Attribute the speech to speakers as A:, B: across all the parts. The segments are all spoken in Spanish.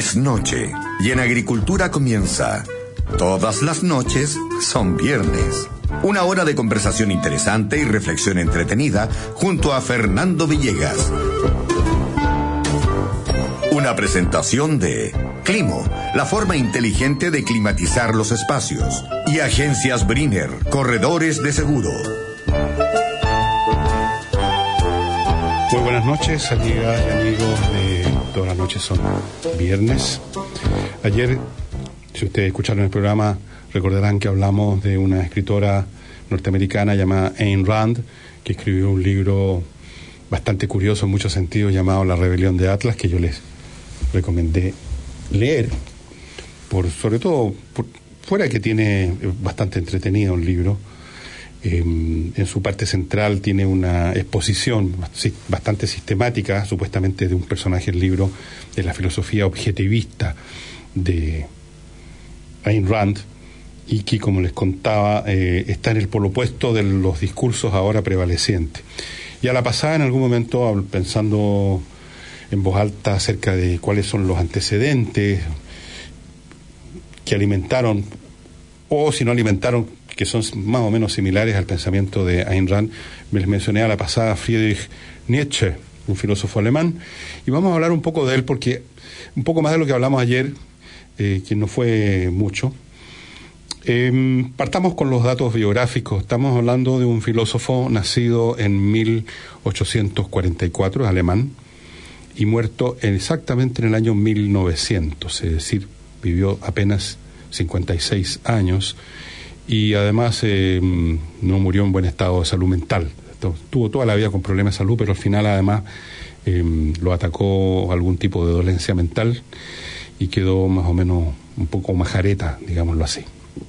A: Es noche y en agricultura comienza. Todas las noches son viernes. Una hora de conversación interesante y reflexión entretenida junto a Fernando Villegas. Una presentación de Climo, la forma inteligente de climatizar los espacios. Y Agencias Briner, corredores de seguro.
B: Muy buenas noches, amigas y amigos de Todas las noches son viernes. Ayer, si ustedes escucharon el programa, recordarán que hablamos de una escritora norteamericana llamada Ayn Rand, que escribió un libro bastante curioso en muchos sentidos llamado La Rebelión de Atlas, que yo les recomendé leer, sobre todo fuera que tiene bastante entretenido el libro. En su parte central tiene una exposición bastante sistemática, supuestamente de un personaje del libro, de la filosofía objetivista de Ayn Rand, y que, como les contaba, está en el polo opuesto de los discursos ahora prevalecientes. Y a la pasada, en algún momento, pensando en voz alta acerca de cuáles son los antecedentes que alimentaron, o si no alimentaron, que son más o menos similares al pensamiento de Ayn Rand, les mencioné a la pasada a Friedrich Nietzsche, un filósofo alemán, y vamos a hablar un poco de él, porque un poco más de lo que hablamos ayer, que no fue mucho. Partamos con los datos biográficos. Estamos hablando de un filósofo nacido en 1844, alemán, y muerto exactamente en el año 1900, es decir, vivió apenas 56 años, y además no murió en buen estado de salud mental. Tuvo toda la vida con problemas de salud, pero al final además lo atacó algún tipo de dolencia mental y quedó más o menos un poco majareta, digámoslo así.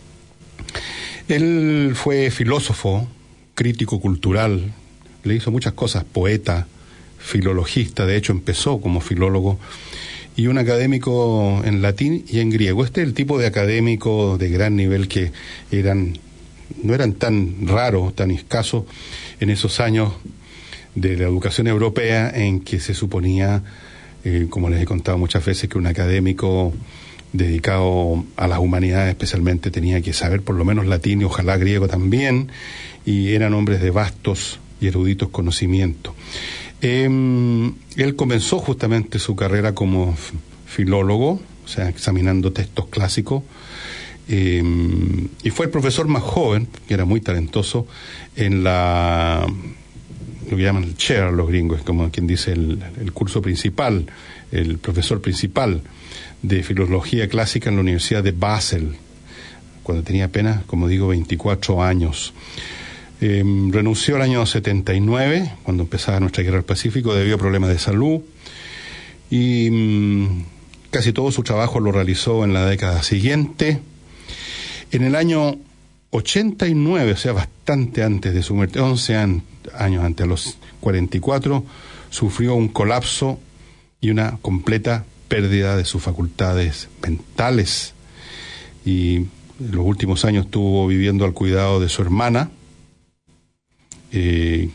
B: Él fue filósofo, crítico cultural, le hizo muchas cosas, poeta, filologista, de hecho empezó como filólogo, y un académico en latín y en griego. Este es el tipo de académico de gran nivel que no eran tan raros, tan escasos en esos años de la educación europea, en que se suponía, como les he contado muchas veces, que un académico dedicado a las humanidades especialmente tenía que saber por lo menos latín y ojalá griego también, y eran hombres de vastos y eruditos conocimientos. Él comenzó justamente su carrera como filólogo, o sea, examinando textos clásicos, y fue el profesor más joven, que era muy talentoso, en lo que llaman el chair los gringos, como quien dice el curso principal, el profesor principal de filología clásica en la Universidad de Basel, cuando tenía apenas, como digo, 24 años. Renunció el año 79, cuando empezaba nuestra guerra del Pacífico, debido a problemas de salud, y casi todo su trabajo lo realizó en la década siguiente. En el año 89, o sea, bastante antes de su muerte, 11 años antes, a los 44, sufrió un colapso y una completa pérdida de sus facultades mentales, y en los últimos años estuvo viviendo al cuidado de su hermana, de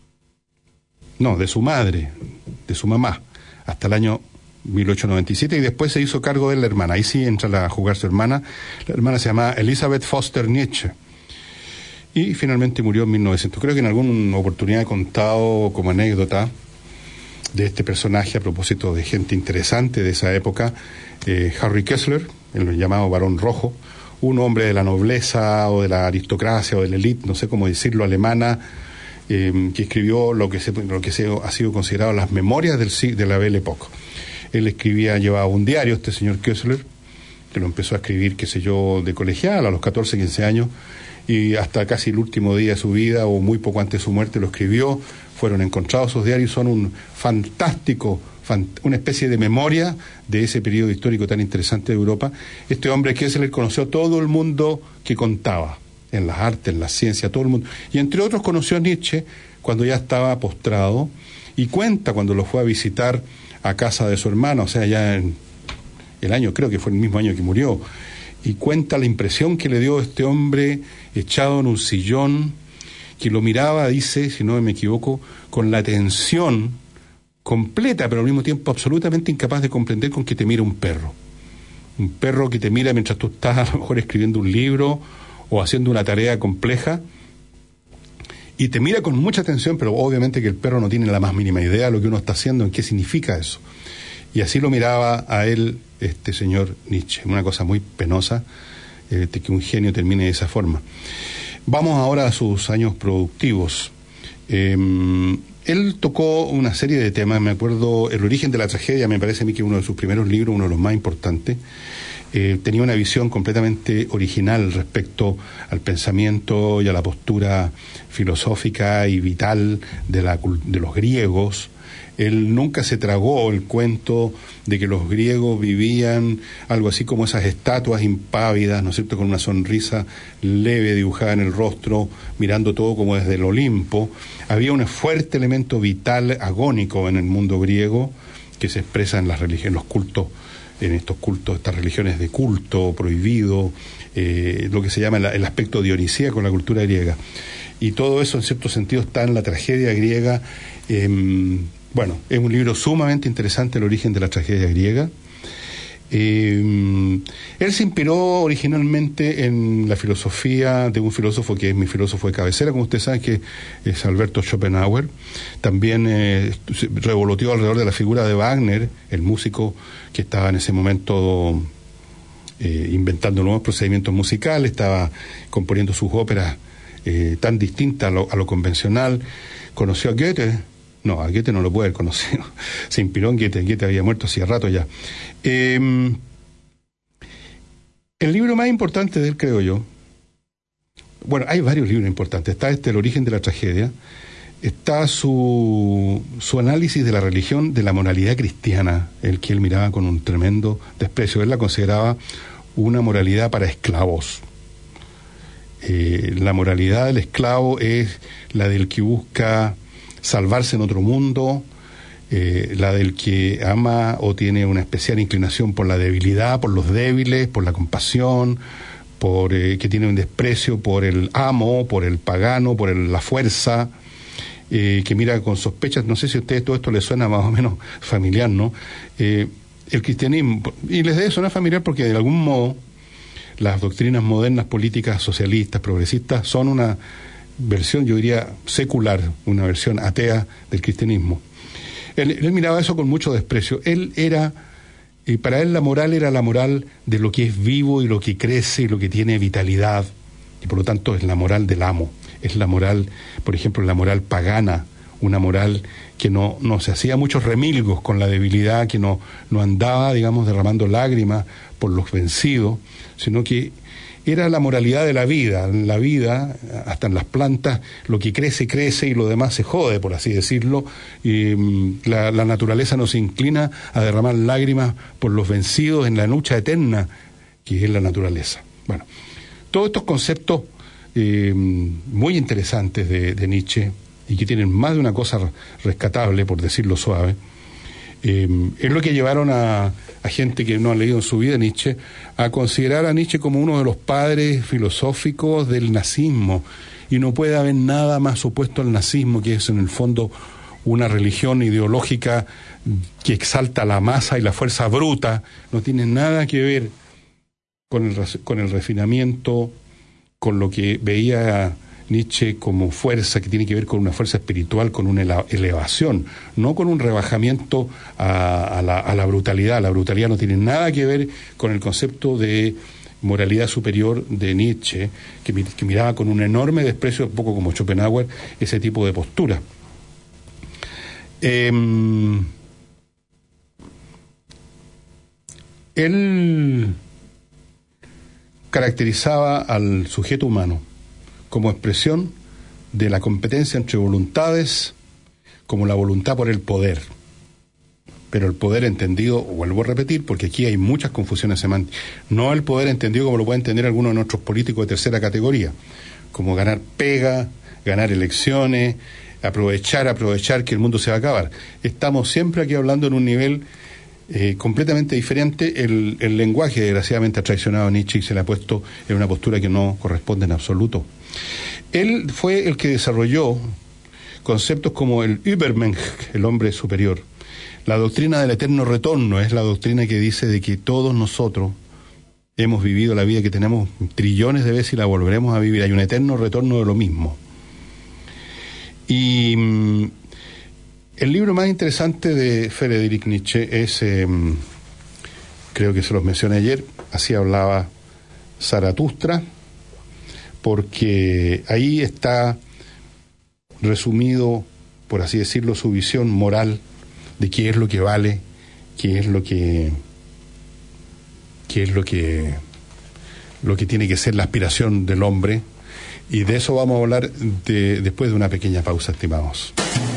B: su madre, de su mamá, hasta el año 1897, y después se hizo cargo de la hermana. Ahí sí entra a jugar su hermana. La hermana se llamaba Elisabeth Foster Nietzsche, y finalmente murió en 1900. Creo que en alguna oportunidad he contado como anécdota de este personaje, a propósito de gente interesante de esa época, Harry Kessler, el llamado Barón Rojo, un hombre de la nobleza o de la aristocracia o de la élite, no sé cómo decirlo, alemana, que escribió lo que ha sido considerado las memorias de la Belle Époque. Él llevaba un diario, este señor Kessler, que lo empezó a escribir, de colegial, a los 14, 15 años, y hasta casi el último día de su vida, o muy poco antes de su muerte, lo escribió. Fueron encontrados sus diarios, son una especie de memoria de ese periodo histórico tan interesante de Europa. Este hombre Kessler conoció a todo el mundo que contaba, en las artes, en la ciencia, todo el mundo. Y entre otros conoció a Nietzsche cuando ya estaba postrado, y cuenta cuando lo fue a visitar a casa de su hermana, o sea, ya en el año, creo que fue el mismo año que murió, y cuenta la impresión que le dio este hombre echado en un sillón, que lo miraba, dice, si no me equivoco, con la atención completa, pero al mismo tiempo absolutamente incapaz de comprender con que te mira un perro. Un perro que te mira mientras tú estás a lo mejor escribiendo un libro o haciendo una tarea compleja, y te mira con mucha atención, pero obviamente que el perro no tiene la más mínima idea de lo que uno está haciendo, en qué significa eso. Y así lo miraba a él este señor Nietzsche, una cosa muy penosa, que un genio termine de esa forma. Vamos ahora a sus años productivos. Él tocó una serie de temas, me acuerdo, El origen de la tragedia, me parece a mí que uno de sus primeros libros, uno de los más importantes. Tenía una visión completamente original respecto al pensamiento y a la postura filosófica y vital de los griegos. Él nunca se tragó el cuento de que los griegos vivían algo así como esas estatuas impávidas, ¿no es cierto?, con una sonrisa leve dibujada en el rostro, mirando todo como desde el Olimpo. Había un fuerte elemento vital, agónico en el mundo griego, que se expresa en las religiones, los cultos, en estos cultos, estas religiones de culto prohibido, lo que se llama el aspecto dionisíaco en la cultura griega. Y todo eso, en cierto sentido, está en la tragedia griega. Bueno, es un libro sumamente interesante, El origen de la tragedia griega. Él se inspiró originalmente en la filosofía de un filósofo que es mi filósofo de cabecera, como ustedes saben, que es Alberto Schopenhauer. También se revoloteó alrededor de la figura de Wagner, el músico que estaba en ese momento inventando nuevos procedimientos musicales, estaba componiendo sus óperas tan distintas a lo convencional. Conoció a Goethe. No, a Goethe no lo puede haber conocido. Se inspiró en Goethe. Goethe había muerto hacía rato ya. El libro más importante de él, creo yo, bueno, hay varios libros importantes. Está El origen de la tragedia. Está su análisis de la religión, de la moralidad cristiana, el que él miraba con un tremendo desprecio. Él la consideraba una moralidad para esclavos. La moralidad del esclavo es la del que busca salvarse en otro mundo, la del que ama o tiene una especial inclinación por la debilidad, por los débiles, por la compasión, que tiene un desprecio por el amo, por el pagano, por la fuerza, que mira con sospechas. No sé si a ustedes todo esto les suena más o menos familiar, ¿no? El cristianismo, y les debe sonar familiar porque de algún modo las doctrinas modernas políticas socialistas, progresistas, son una versión, yo diría, secular, una versión atea del cristianismo. Él miraba eso con mucho desprecio. Para él la moral era la moral de lo que es vivo y lo que crece y lo que tiene vitalidad, y por lo tanto es la moral del amo. Es la moral, por ejemplo, la moral pagana, una moral que no se hacía muchos remilgos con la debilidad, que no andaba, digamos, derramando lágrimas por los vencidos, sino que era la moralidad de la vida. En la vida, hasta en las plantas, lo que crece, crece y lo demás se jode, por así decirlo. Y la naturaleza nos inclina a derramar lágrimas por los vencidos en la lucha eterna, que es la naturaleza. Bueno, todos estos conceptos muy interesantes de Nietzsche, y que tienen más de una cosa rescatable, por decirlo suave, es lo que llevaron a gente que no ha leído en su vida Nietzsche a considerar a Nietzsche como uno de los padres filosóficos del nazismo, y no puede haber nada más opuesto al nazismo, que es en el fondo una religión ideológica que exalta la masa y la fuerza bruta. No tiene nada que ver con el refinamiento, con lo que veía Nietzsche como fuerza, que tiene que ver con una fuerza espiritual, con una elevación, no con un rebajamiento a la brutalidad. La brutalidad no tiene nada que ver con el concepto de moralidad superior de Nietzsche, que miraba con un enorme desprecio, un poco como Schopenhauer, ese tipo de postura. Él caracterizaba al sujeto humano como expresión de la competencia entre voluntades, como la voluntad por el poder. Pero el poder entendido, vuelvo a repetir, porque aquí hay muchas confusiones semánticas, no el poder entendido como lo puede entender algunos de nuestros políticos de tercera categoría, como ganar pega, ganar elecciones, aprovechar que el mundo se va a acabar. Estamos siempre aquí hablando en un nivel completamente diferente. El lenguaje, desgraciadamente, ha traicionado a Nietzsche y se le ha puesto en una postura que no corresponde en absoluto. Él fue el que desarrolló conceptos como el Übermensch, el hombre superior, La doctrina del eterno retorno es la doctrina que dice de que todos nosotros hemos vivido la vida que tenemos trillones de veces y la volveremos a vivir. Hay un eterno retorno de lo mismo. Y el libro más interesante de Friedrich Nietzsche es, creo que se los mencioné ayer, así hablaba Zaratustra, porque ahí está resumido, por así decirlo, su visión moral de qué es lo que vale, qué es lo que tiene que ser la aspiración del hombre, y de eso vamos a hablar después de una pequeña pausa, estimados.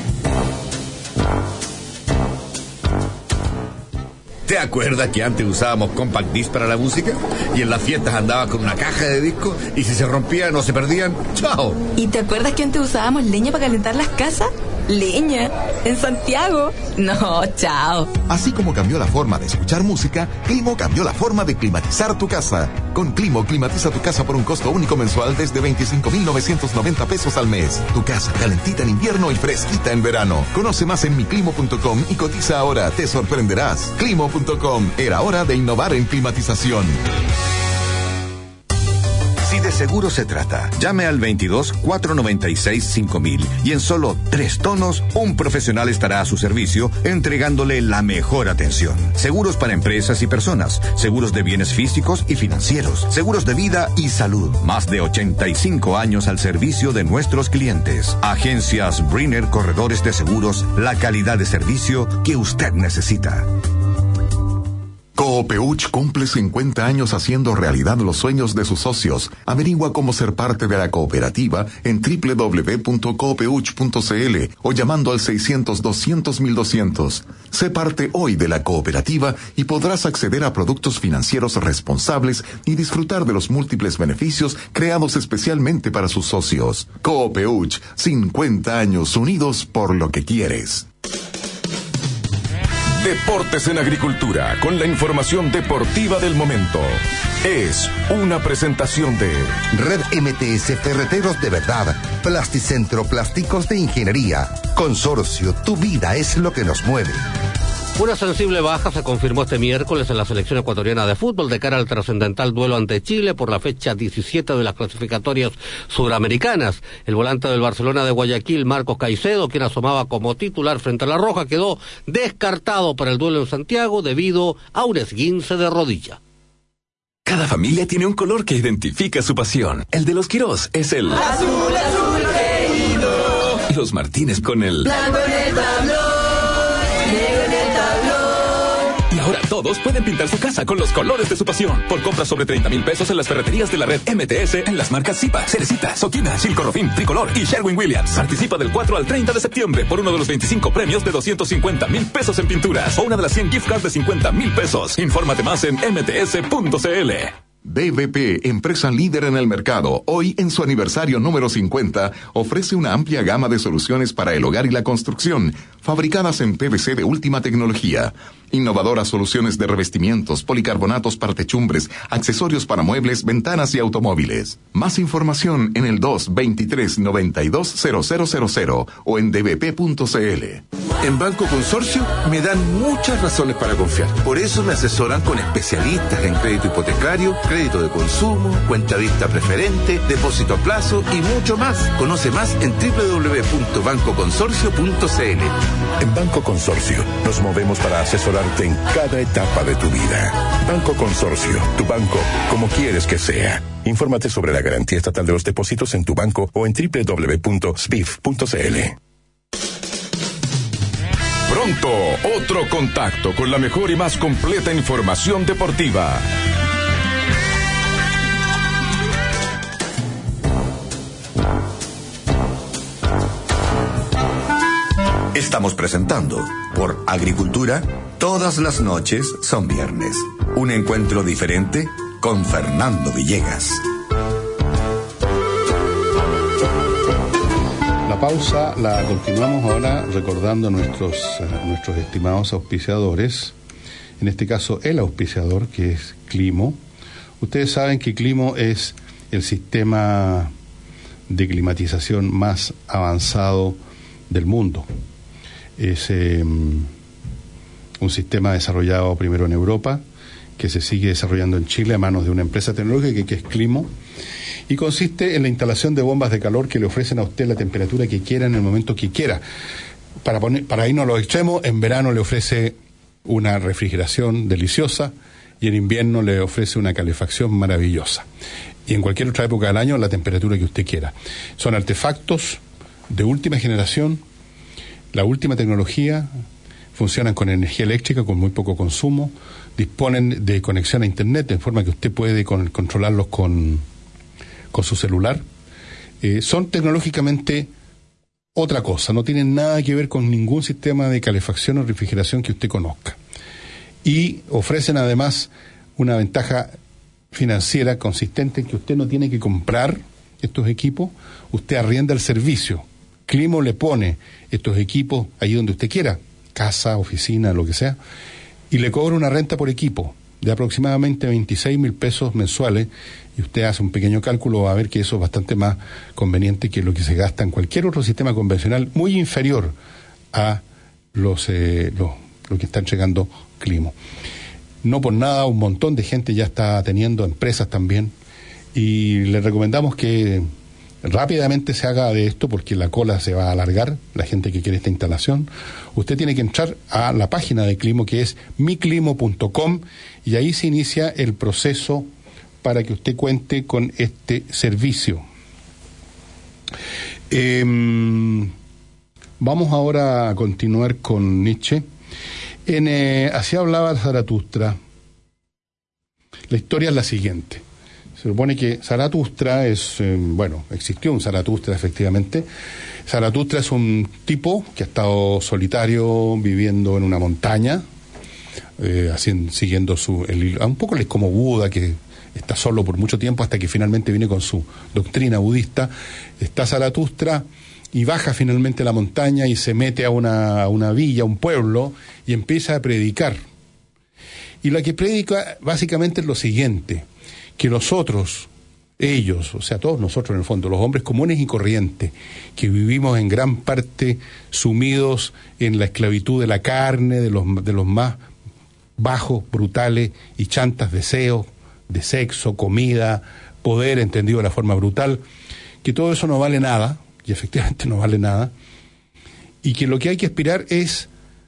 A: ¿Te acuerdas que antes usábamos compact disc para la música? Y en las fiestas andabas con una caja de discos y si se rompían o se perdían, ¡chao!
C: ¿Y te acuerdas que antes usábamos leña para calentar las casas? ¿Leña? ¿En Santiago? No, chao.
D: Así como cambió la forma de escuchar música, Climo cambió la forma de climatizar tu casa. Con Climo, climatiza tu casa por un costo único mensual desde 25,990 pesos al mes. Tu casa calentita en invierno y fresquita en verano. Conoce más en miclimo.com y cotiza ahora. Te sorprenderás. Climo.com. Era hora de innovar en climatización.
A: Si de seguro se trata, llame al 22-496-5000 y en solo 3 tonos, un profesional estará a su servicio entregándole la mejor atención. Seguros para empresas y personas, seguros de bienes físicos y financieros, seguros de vida y salud. Más de 85 años al servicio de nuestros clientes. Agencias Brenner Corredores de Seguros, la calidad de servicio que usted necesita.
D: Coopeuch cumple 50 años haciendo realidad los sueños de sus socios. Averigua cómo ser parte de la cooperativa en www.coopeuch.cl o llamando al 600-200-1200. Sé parte hoy de la cooperativa y podrás acceder a productos financieros responsables y disfrutar de los múltiples beneficios creados especialmente para sus socios. Coopeuch, 50 años unidos por lo que quieres.
E: Deportes en Agricultura, con la información deportiva del momento. Es una presentación de
F: Red MTS Ferreteros de Verdad, Plasticentro Plásticos de Ingeniería, Consorcio, tu vida es lo que nos mueve.
G: Una sensible baja se confirmó este miércoles en la selección ecuatoriana de fútbol de cara al trascendental duelo ante Chile por la fecha 17 de las clasificatorias suramericanas. El volante del Barcelona de Guayaquil, Marcos Caicedo, quien asomaba como titular frente a La Roja, quedó descartado para el duelo en Santiago debido a un esguince de rodilla.
E: Cada familia tiene un color que identifica su pasión. El de los Quirós es el
H: azul, azul querido.
E: Los Martínez con el
H: blanco en el tablón.
E: Y ahora todos pueden pintar su casa con los colores de su pasión. Por compras sobre 30,000 pesos en las ferreterías de la red MTS en las marcas Zipa, Cerecita, Soquina, Silcorrofin, Tricolor y Sherwin-Williams. Participa del 4 al 30 de septiembre por uno de los 25 premios de 250,000 pesos en pinturas o una de las 100 gift cards de 50,000 pesos. Infórmate más en mts.cl.
D: BVP, empresa líder en el mercado, hoy en su aniversario número 50, ofrece una amplia gama de soluciones para el hogar y la construcción, fabricadas en PVC de última tecnología. Innovadoras soluciones de revestimientos, policarbonatos para techumbres, accesorios para muebles, ventanas y automóviles. Más información en el 223-920000 o en dbp.cl.
I: En Banco Consorcio me dan muchas razones para confiar. Por eso me asesoran con especialistas en crédito hipotecario, crédito de consumo, cuenta vista preferente, depósito a plazo y mucho más. Conoce más en www.bancoconsorcio.cl.
J: En Banco Consorcio nos movemos para asesorarte en cada etapa de tu vida. Banco Consorcio, tu banco como quieres que sea. Infórmate sobre la garantía estatal de los depósitos en tu banco o en www.sbif.cl.
E: Pronto, otro contacto con la mejor y más completa información deportiva.
A: Estamos presentando, por Agricultura, todas las noches son viernes. Un encuentro diferente con Fernando Villegas.
B: La pausa la continuamos ahora recordando a nuestros estimados auspiciadores. En este caso, el auspiciador, que es Climo. Ustedes saben que Climo es el sistema de climatización más avanzado del mundo. un sistema desarrollado primero en Europa, que se sigue desarrollando en Chile a manos de una empresa tecnológica que es Climo, y consiste en la instalación de bombas de calor que le ofrecen a usted la temperatura que quiera en el momento que quiera. Para irnos a los extremos, en verano le ofrece una refrigeración deliciosa y en invierno le ofrece una calefacción maravillosa. Y en cualquier otra época del año, la temperatura que usted quiera. Son artefactos de última generación, la última tecnología, funcionan con energía eléctrica, con muy poco consumo, disponen de conexión a Internet, de forma que usted puede controlarlos con su celular. Son tecnológicamente otra cosa, no tienen nada que ver con ningún sistema de calefacción o refrigeración que usted conozca. Y ofrecen además una ventaja financiera consistente en que usted no tiene que comprar estos equipos, usted arrienda el servicio. Climo le pone estos equipos allí donde usted quiera, casa, oficina, lo que sea, y le cobra una renta por equipo de aproximadamente 26.000 pesos mensuales, y usted hace un pequeño cálculo, va a ver que eso es bastante más conveniente que lo que se gasta en cualquier otro sistema convencional, muy inferior a lo que está entregando Climo. No por nada, un montón de gente ya está teniendo empresas también, y le recomendamos que rápidamente se haga de esto, porque la cola se va a alargar, la gente que quiere esta instalación. Usted tiene que entrar a la página de Climo, que es miclimo.com, y ahí se inicia el proceso para que usted cuente con este servicio. Vamos ahora a continuar con Nietzsche. Así hablaba Zaratustra. La historia es la siguiente. Se supone que Zaratustra existió un Zaratustra efectivamente. Zaratustra es un tipo que ha estado solitario viviendo en una montaña, siguiendo un poco es como Buda, que está solo por mucho tiempo hasta que finalmente viene con su doctrina budista. Está Zaratustra y baja finalmente la montaña y se mete a una villa, un pueblo, y empieza a predicar. Y lo que predica básicamente es lo siguiente: que ellos, o sea, todos nosotros en el fondo, los hombres comunes y corrientes, que vivimos en gran parte sumidos en la esclavitud de la carne, de los más bajos, brutales y chantas deseos de sexo, comida, poder, entendido de la forma brutal, que todo eso no vale nada, y efectivamente no vale nada, y que lo que hay que aspirar es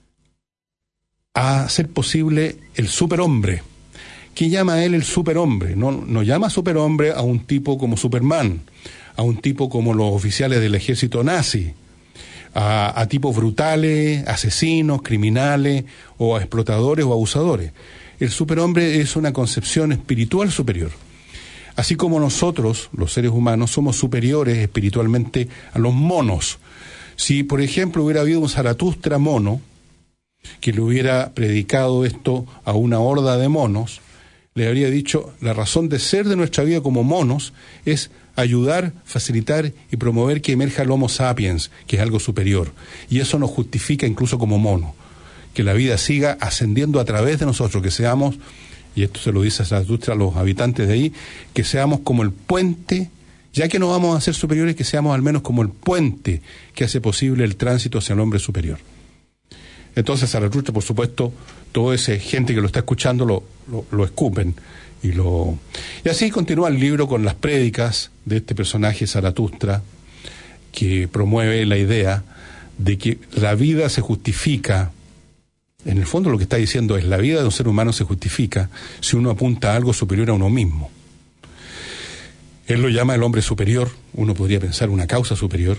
B: a hacer posible el superhombre. ¿Qué llama a él el superhombre? No llama superhombre a un tipo como Superman, a un tipo como los oficiales del ejército nazi, a tipos brutales, asesinos, criminales, o a explotadores o abusadores. El superhombre es una concepción espiritual superior. Así como nosotros, los seres humanos, somos superiores espiritualmente a los monos. Si, por ejemplo, hubiera habido un Zaratustra mono que le hubiera predicado esto a una horda de monos, le habría dicho: la razón de ser de nuestra vida como monos es ayudar, facilitar y promover que emerja el Homo sapiens, que es algo superior. Y eso nos justifica incluso como monos, que la vida siga ascendiendo a través de nosotros, que seamos, y esto se lo dice Zaratustra a los habitantes de ahí, que seamos como el puente, ya que no vamos a ser superiores, que seamos al menos como el puente que hace posible el tránsito hacia el hombre superior. Entonces Zaratustra, por supuesto, toda esa gente que lo está escuchando lo escupen. Y así continúa el libro con las prédicas de este personaje Zaratustra, que promueve la idea de que la vida se justifica. En el fondo lo que está diciendo es: la vida de un ser humano se justifica si uno apunta a algo superior a uno mismo. Él lo llama el hombre superior, uno podría pensar una causa superior.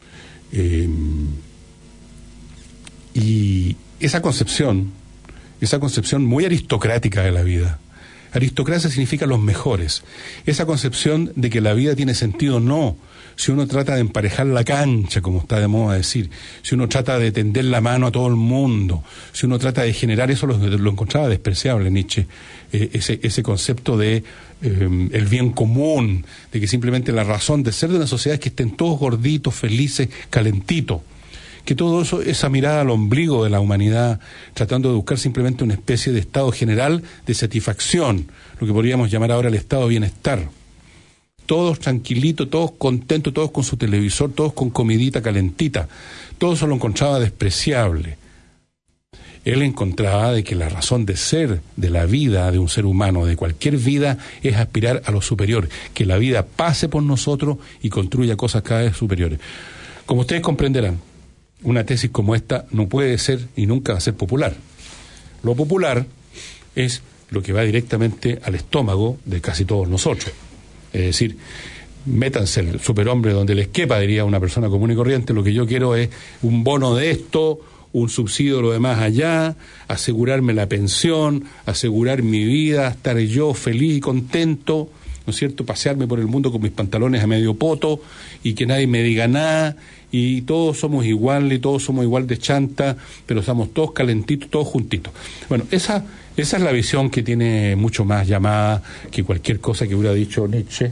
B: Y esa concepción muy aristocrática de la vida. Aristocracia significa los mejores. Esa concepción de que la vida tiene sentido, no. Si uno trata de emparejar la cancha, como está de moda decir, si uno trata de tender la mano a todo el mundo, si uno trata de generar eso, lo encontraba despreciable Nietzsche, ese concepto de el bien común, de que simplemente la razón de ser de una sociedad es que estén todos gorditos, felices, calentitos. Que todo eso, esa mirada al ombligo de la humanidad, tratando de buscar simplemente una especie de estado general de satisfacción, lo que podríamos llamar ahora el estado de bienestar. Todos tranquilitos, todos contentos, todos con su televisor, todos con comidita calentita. Todo eso lo encontraba despreciable. él encontraba de que la razón de ser de la vida de un ser humano, de cualquier vida, es aspirar a lo superior, que la vida pase por nosotros y construya cosas cada vez superiores. Como ustedes comprenderán, una tesis como esta no puede ser y nunca va a ser popular. Lo popular es lo que va directamente al estómago de casi todos nosotros. Es decir, métanse el superhombre donde les quepa, diría una persona común y corriente. Lo que yo quiero es un bono de esto, un subsidio de lo demás allá, asegurarme la pensión, asegurar mi vida, estar yo feliz y contento, ¿no es cierto?, pasearme por el mundo con mis pantalones a medio poto y que nadie me diga nada, y todos somos iguales, y todos somos igual de chanta, pero estamos todos calentitos, todos juntitos. Bueno, esa es la visión que tiene mucho más llamada que cualquier cosa que hubiera dicho Nietzsche.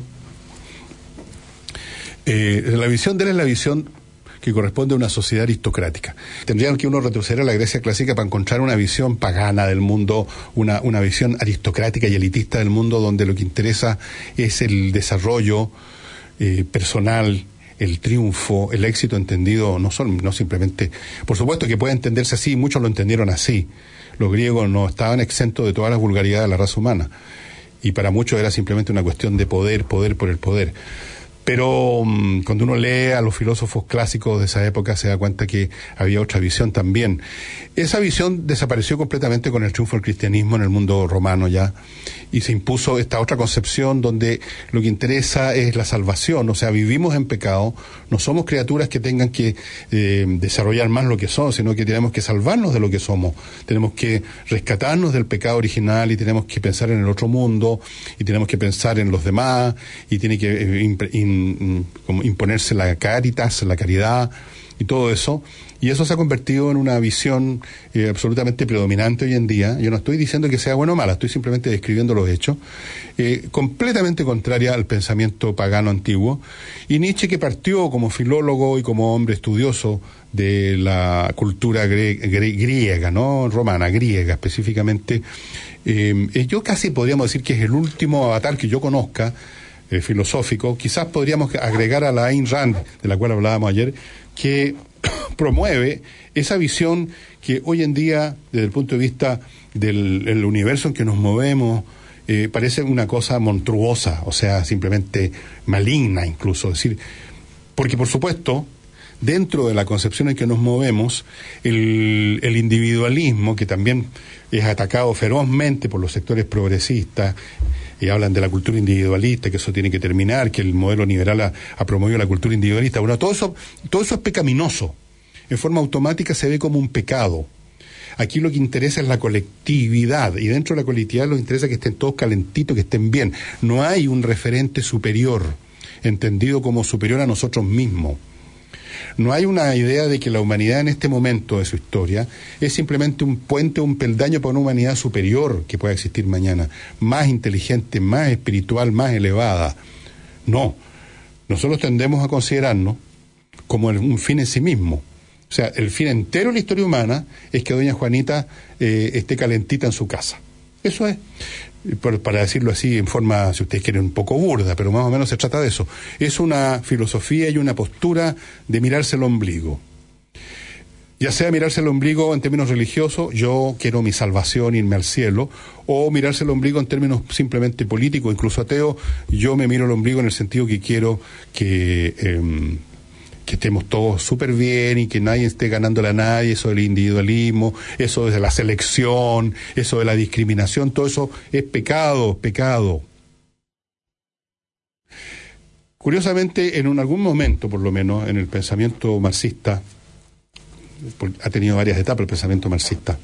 B: La visión de él es la visión que corresponde a una sociedad aristocrática. Tendrían que uno retroceder a la Grecia clásica para encontrar una visión pagana del mundo, una visión aristocrática y elitista del mundo, donde lo que interesa es el desarrollo personal, el triunfo, el éxito entendido, no simplemente, por supuesto que puede entenderse así, muchos lo entendieron así. Los griegos no estaban exentos de todas las vulgaridades de la raza humana, y para muchos era simplemente una cuestión de poder por el poder. Pero cuando uno lee a los filósofos clásicos de esa época se da cuenta que había otra visión también. Esa visión desapareció completamente con el triunfo del cristianismo en el mundo romano ya, y se impuso esta otra concepción donde lo que interesa es la salvación. O sea, vivimos en pecado, no somos criaturas que tengan que desarrollar más lo que son, sino que tenemos que salvarnos de lo que somos. Tenemos que rescatarnos del pecado original y tenemos que pensar en el otro mundo y tenemos que pensar en los demás y tiene que imponerse la caritas, la caridad y todo eso, y eso se ha convertido en una visión absolutamente predominante hoy en día. Yo no estoy diciendo que sea buena o mala, estoy simplemente describiendo los hechos, completamente contraria al pensamiento pagano antiguo. Y Nietzsche, que partió como filólogo y como hombre estudioso de la cultura griega, no romana, griega específicamente, yo casi podríamos decir que es el último avatar que yo conozca filosófico. Quizás podríamos agregar a la Ayn Rand, de la cual hablábamos ayer, que promueve esa visión que hoy en día, desde el punto de vista del universo en que nos movemos, parece una cosa monstruosa, o sea, simplemente maligna incluso. Es decir, porque por supuesto, dentro de la concepción en que nos movemos, el individualismo, que también es atacado ferozmente por los sectores progresistas, y hablan de la cultura individualista, que eso tiene que terminar, que el modelo liberal ha promovido la cultura individualista. Bueno, todo eso es pecaminoso. En forma automática se ve como un pecado. Aquí lo que interesa es la colectividad, y dentro de la colectividad nos interesa que estén todos calentitos, que estén bien. No hay un referente superior, entendido como superior a nosotros mismos. No hay una idea de que la humanidad en este momento de su historia es simplemente un puente, un peldaño para una humanidad superior que pueda existir mañana, más inteligente, más espiritual, más elevada. No, nosotros tendemos a considerarnos como un fin en sí mismo. O sea, el fin entero de la historia humana es que doña Juanita esté calentita en su casa. Eso es, para decirlo así en forma, si ustedes quieren, un poco burda, pero más o menos se trata de eso. Es una filosofía y una postura de mirarse el ombligo. Ya sea mirarse el ombligo en términos religiosos, yo quiero mi salvación, irme al cielo, o mirarse el ombligo en términos simplemente políticos, incluso ateo, yo me miro el ombligo en el sentido que quiero que estemos todos súper bien y que nadie esté ganándole a nadie, eso del individualismo, eso de la selección, eso de la discriminación, todo eso es pecado. Curiosamente, en algún momento, por lo menos, en el pensamiento marxista, ha tenido varias etapas el pensamiento marxista.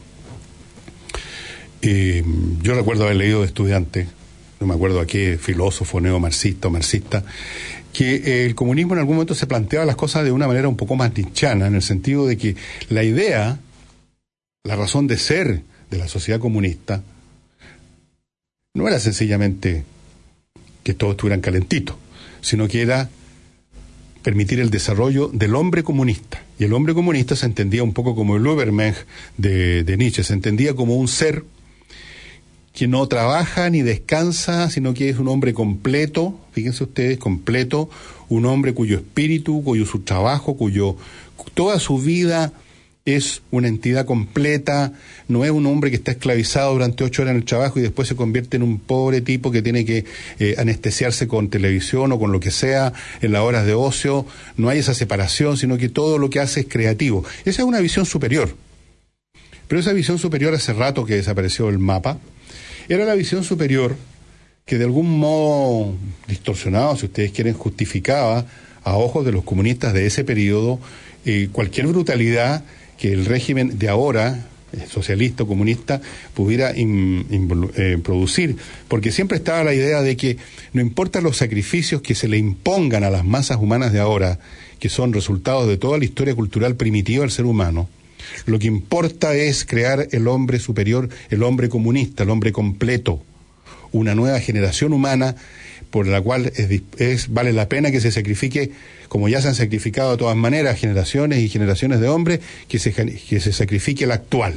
B: Yo recuerdo haber leído de estudiante, no me acuerdo a qué filósofo neomarxista o marxista, que el comunismo en algún momento se planteaba las cosas de una manera un poco más nietzscheana, en el sentido de que la idea, la razón de ser de la sociedad comunista, no era sencillamente que todos estuvieran calentitos, sino que era permitir el desarrollo del hombre comunista. Y el hombre comunista se entendía un poco como el Übermensch de Nietzsche, se entendía como un ser que no trabaja ni descansa, sino que es un hombre completo, fíjense ustedes, completo, un hombre cuyo espíritu, cuyo su trabajo, toda su vida es una entidad completa, no es un hombre que está esclavizado durante 8 horas en el trabajo y después se convierte en un pobre tipo que tiene que anestesiarse con televisión o con lo que sea en las horas de ocio. No hay esa separación, sino que todo lo que hace es creativo. Esa es una visión superior. Pero esa visión superior, hace rato que desapareció del mapa, era la visión superior que de algún modo distorsionado, si ustedes quieren, justificaba a ojos de los comunistas de ese periodo cualquier brutalidad que el régimen de ahora, socialista o comunista, pudiera producir, porque siempre estaba la idea de que no importa los sacrificios que se le impongan a las masas humanas de ahora, que son resultados de toda la historia cultural primitiva del ser humano, lo que importa es crear el hombre superior, el hombre comunista, el hombre completo, una nueva generación humana por la cual vale la pena que se sacrifique, como ya se han sacrificado de todas maneras generaciones y generaciones de hombres, que se sacrifique el actual.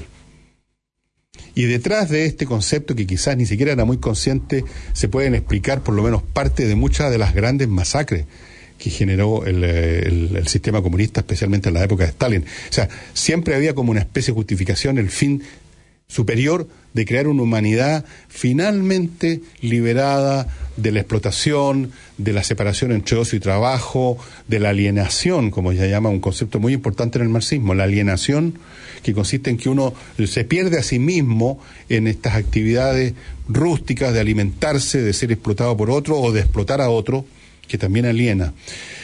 B: Y detrás de este concepto, que quizás ni siquiera era muy consciente, se pueden explicar por lo menos parte de muchas de las grandes masacres que generó el sistema comunista, especialmente en la época de Stalin. O sea, siempre había como una especie de justificación, el fin superior de crear una humanidad finalmente liberada de la explotación, de la separación entre ocio y trabajo, de la alienación, como ya llama un concepto muy importante en el marxismo, la alienación, que consiste en que uno se pierde a sí mismo en estas actividades rústicas de alimentarse, de ser explotado por otro o de explotar a otro, que también aliena.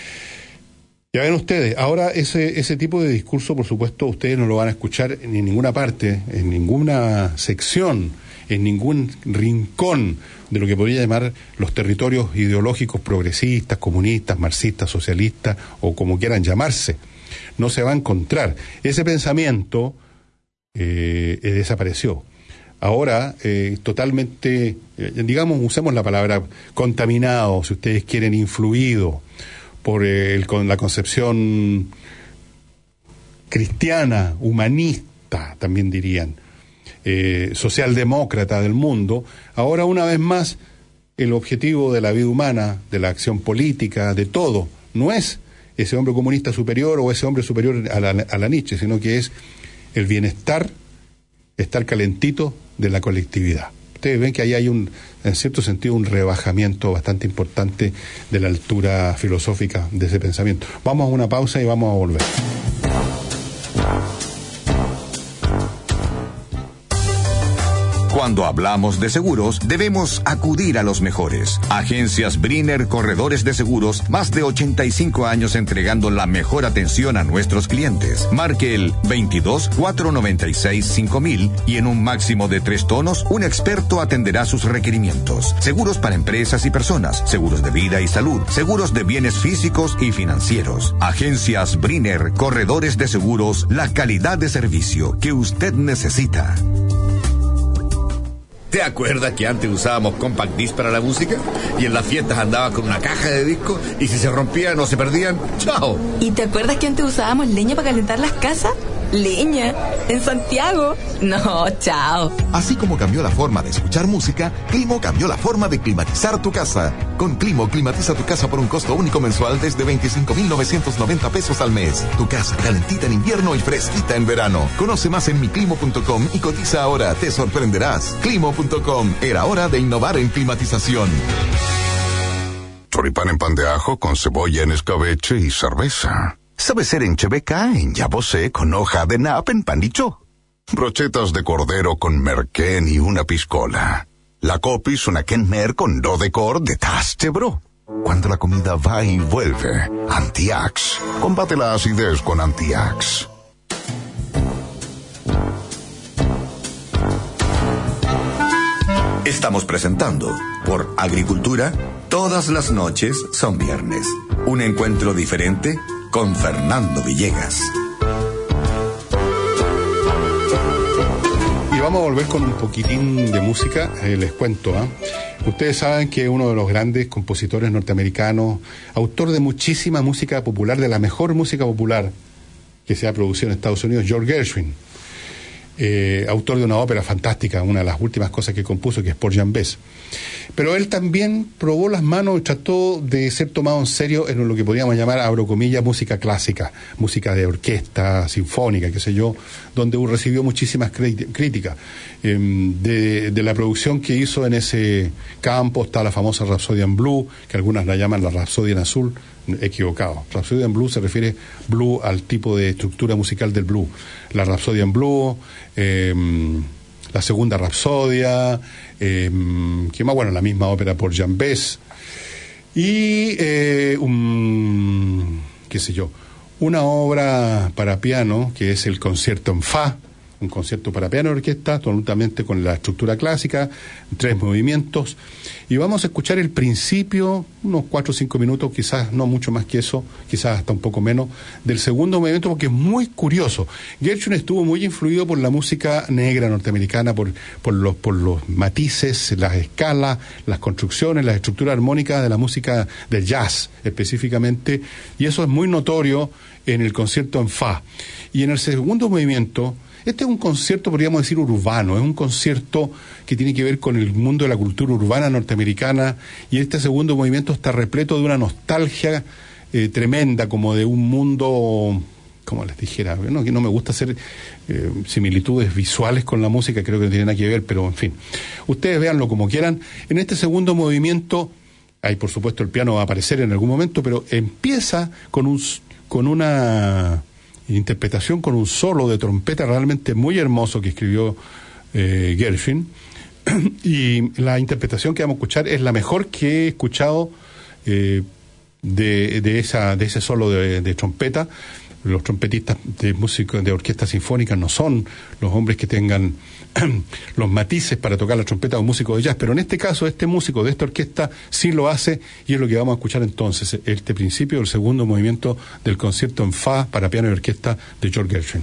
B: Ya ven ustedes, ahora ese tipo de discurso, por supuesto, ustedes no lo van a escuchar en ninguna parte, en ninguna sección, en ningún rincón de lo que podría llamar los territorios ideológicos progresistas, comunistas, marxistas, socialistas, o como quieran llamarse. No se va a encontrar. Ese pensamiento desapareció. Ahora, totalmente, digamos, usemos la palabra contaminado, si ustedes quieren, influido por la concepción cristiana, humanista, también dirían, socialdemócrata del mundo. Ahora, una vez más, el objetivo de la vida humana, de la acción política, de todo, no es ese hombre comunista superior o ese hombre superior a la Nietzsche, sino que es el bienestar, estar calentito de la colectividad. Ustedes ven que ahí hay en cierto sentido, un rebajamiento bastante importante de la altura filosófica de ese pensamiento. Vamos a una pausa y vamos a volver.
A: Cuando hablamos de seguros, debemos acudir a los mejores. Agencias Briner Corredores de Seguros, más de 85 años entregando la mejor atención a nuestros clientes. Marque el 22-496-5000 y en un máximo de 3 tonos, un experto atenderá sus requerimientos. Seguros para empresas y personas, seguros de vida y salud, seguros de bienes físicos y financieros. Agencias Briner Corredores de Seguros, la calidad de servicio que usted necesita. ¿Te acuerdas que antes usábamos compact disc para la música? Y en las fiestas andaba con una caja de discos y si se rompían o se perdían, ¡chao!
C: ¿Y te acuerdas que antes usábamos leña para calentar las casas? ¿Leña? ¿En Santiago? No, chao.
D: Así como cambió la forma de escuchar música, Climo cambió la forma de climatizar tu casa. Con Climo, climatiza tu casa por un costo único mensual desde 25,990 pesos al mes. Tu casa calentita en invierno y fresquita en verano. Conoce más en miclimo.com y cotiza ahora. Te sorprenderás. Climo.com. Era hora de innovar en climatización.
J: Choripán en pan de ajo con cebolla en escabeche y cerveza.
F: Sabe ser en cheveca, en yabosé, con hoja de nap en panicho.
J: Brochetas de cordero con merquén y una piscola.
F: La copis una kenmer con do de cor de taste, bro.
J: Cuando la comida va y vuelve, Antiax. Combate la acidez con Antiax.
A: Estamos presentando, por Agricultura, todas las noches son viernes. Un encuentro diferente con Fernando Villegas.
B: Y vamos a volver con un poquitín de música, les cuento. Ustedes saben que uno de los grandes compositores norteamericanos, autor de muchísima música popular, de la mejor música popular que se ha producido en Estados Unidos, George Gershwin. autor de una ópera fantástica, una de las últimas cosas que compuso, que es Por Jean Bess. Pero él también probó las manos y trató de ser tomado en serio en lo que podríamos llamar, abro comillas, música clásica, música de orquesta, sinfónica, qué sé yo, donde recibió muchísimas críticas. De la producción que hizo en ese campo está la famosa Rhapsody in Blue, que algunas la llaman la Rhapsody en azul, equivocado. Rhapsody in Blue se refiere blue al tipo de estructura musical del blue. La Rhapsody in Blue, la segunda Rapsodia, que más, bueno, la misma ópera por Jean Bess, y qué sé yo, una obra para piano que es el concierto en Fa, un concierto para piano y orquesta, absolutamente con la estructura clásica, 3 movimientos, y vamos a escuchar el principio, unos 4 o 5 minutos, quizás no mucho más que eso, quizás hasta un poco menos, del segundo movimiento, porque es muy curioso. Gershwin estuvo muy influido por la música negra norteamericana, por los matices, las escalas, las construcciones, las estructuras armónicas de la música del jazz, específicamente, y eso es muy notorio en el concierto en Fa. Y en el segundo movimiento, este es un concierto, podríamos decir, urbano, es un concierto que tiene que ver con el mundo de la cultura urbana norteamericana, y este segundo movimiento está repleto de una nostalgia tremenda, como de un mundo, como les dijera, ¿no? Que no me gusta hacer similitudes visuales con la música, creo que no tiene nada que ver, pero en fin, ustedes véanlo como quieran. En este segundo movimiento, ahí por supuesto el piano va a aparecer en algún momento, pero empieza con una interpretación, con un solo de trompeta realmente muy hermoso que escribió Gershwin, y la interpretación que vamos a escuchar es la mejor que he escuchado de ese solo de trompeta. Los trompetistas de música de orquesta sinfónica no son los hombres que tengan los matices para tocar la trompeta o músicos de jazz, pero en este caso este músico de esta orquesta sí lo hace, y es lo que vamos a escuchar entonces, este principio del segundo movimiento del concierto en Fa para piano y orquesta de George Gershwin.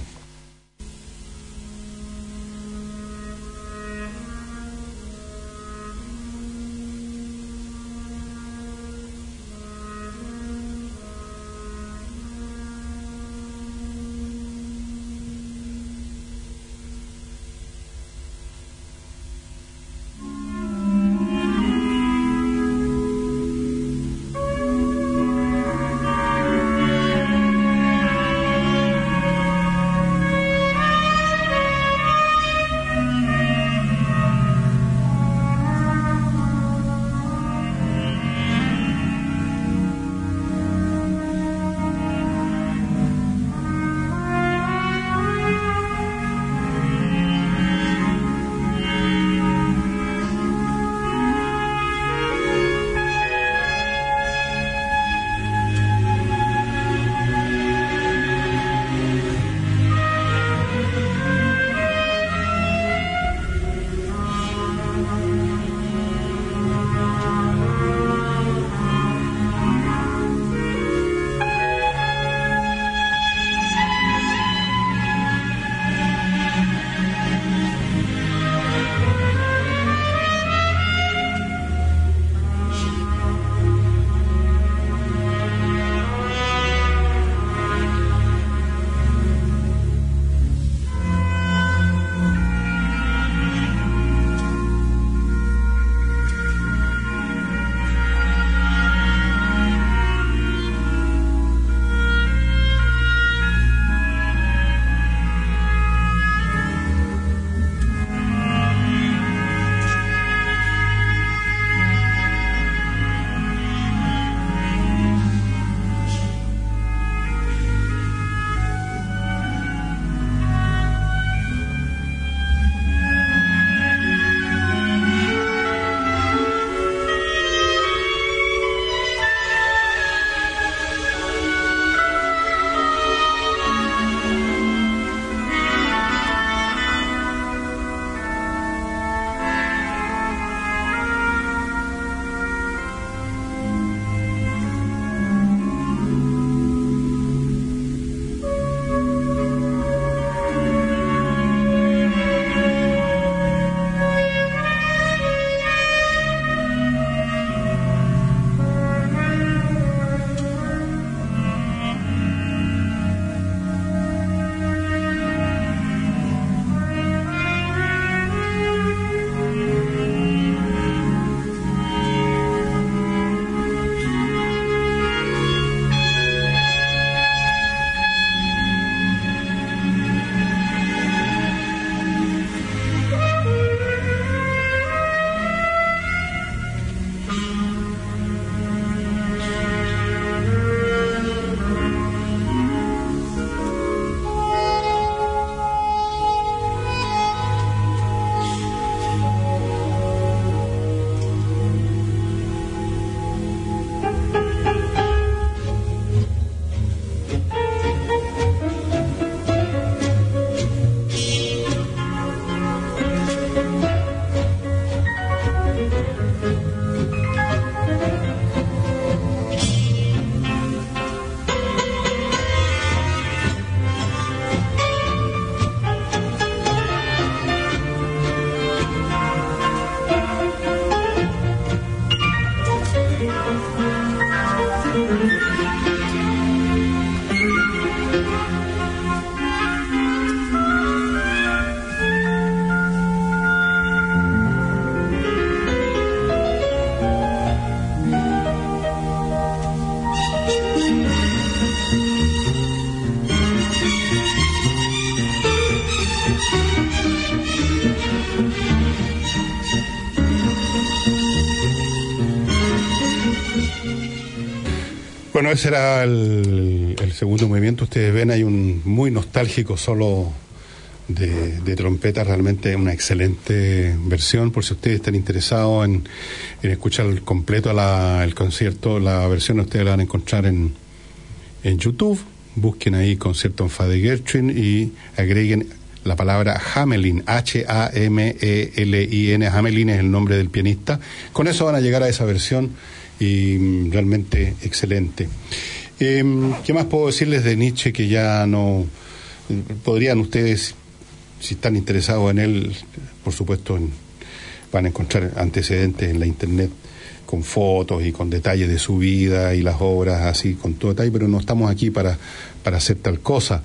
B: Bueno, ese era el segundo movimiento. Ustedes ven, hay un muy nostálgico solo de trompeta, realmente una excelente versión. Por si ustedes están interesados en escuchar el completo el concierto, la versión ustedes la van a encontrar en YouTube. Busquen ahí concierto en fa de Gershwin y agreguen la palabra Hamelin, Hamelin. Hamelin es el nombre del pianista. Con eso van a llegar a esa versión y realmente excelente. ¿Qué más puedo decirles de Nietzsche que ya no podrían ustedes, si están interesados en él, por supuesto van a encontrar antecedentes en la internet con fotos y con detalles de su vida y las obras así con todo detalle, pero no estamos aquí para hacer tal cosa.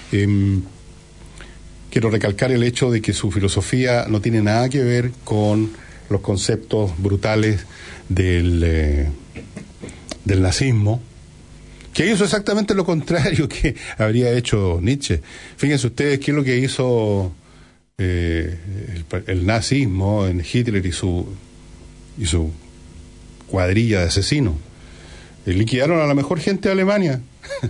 B: Quiero recalcar el hecho de que su filosofía no tiene nada que ver con los conceptos brutales del nazismo, que hizo exactamente lo contrario que habría hecho Nietzsche. Fíjense ustedes qué es lo que hizo el nazismo en Hitler y su cuadrilla de asesinos. Liquidaron a la mejor gente de Alemania.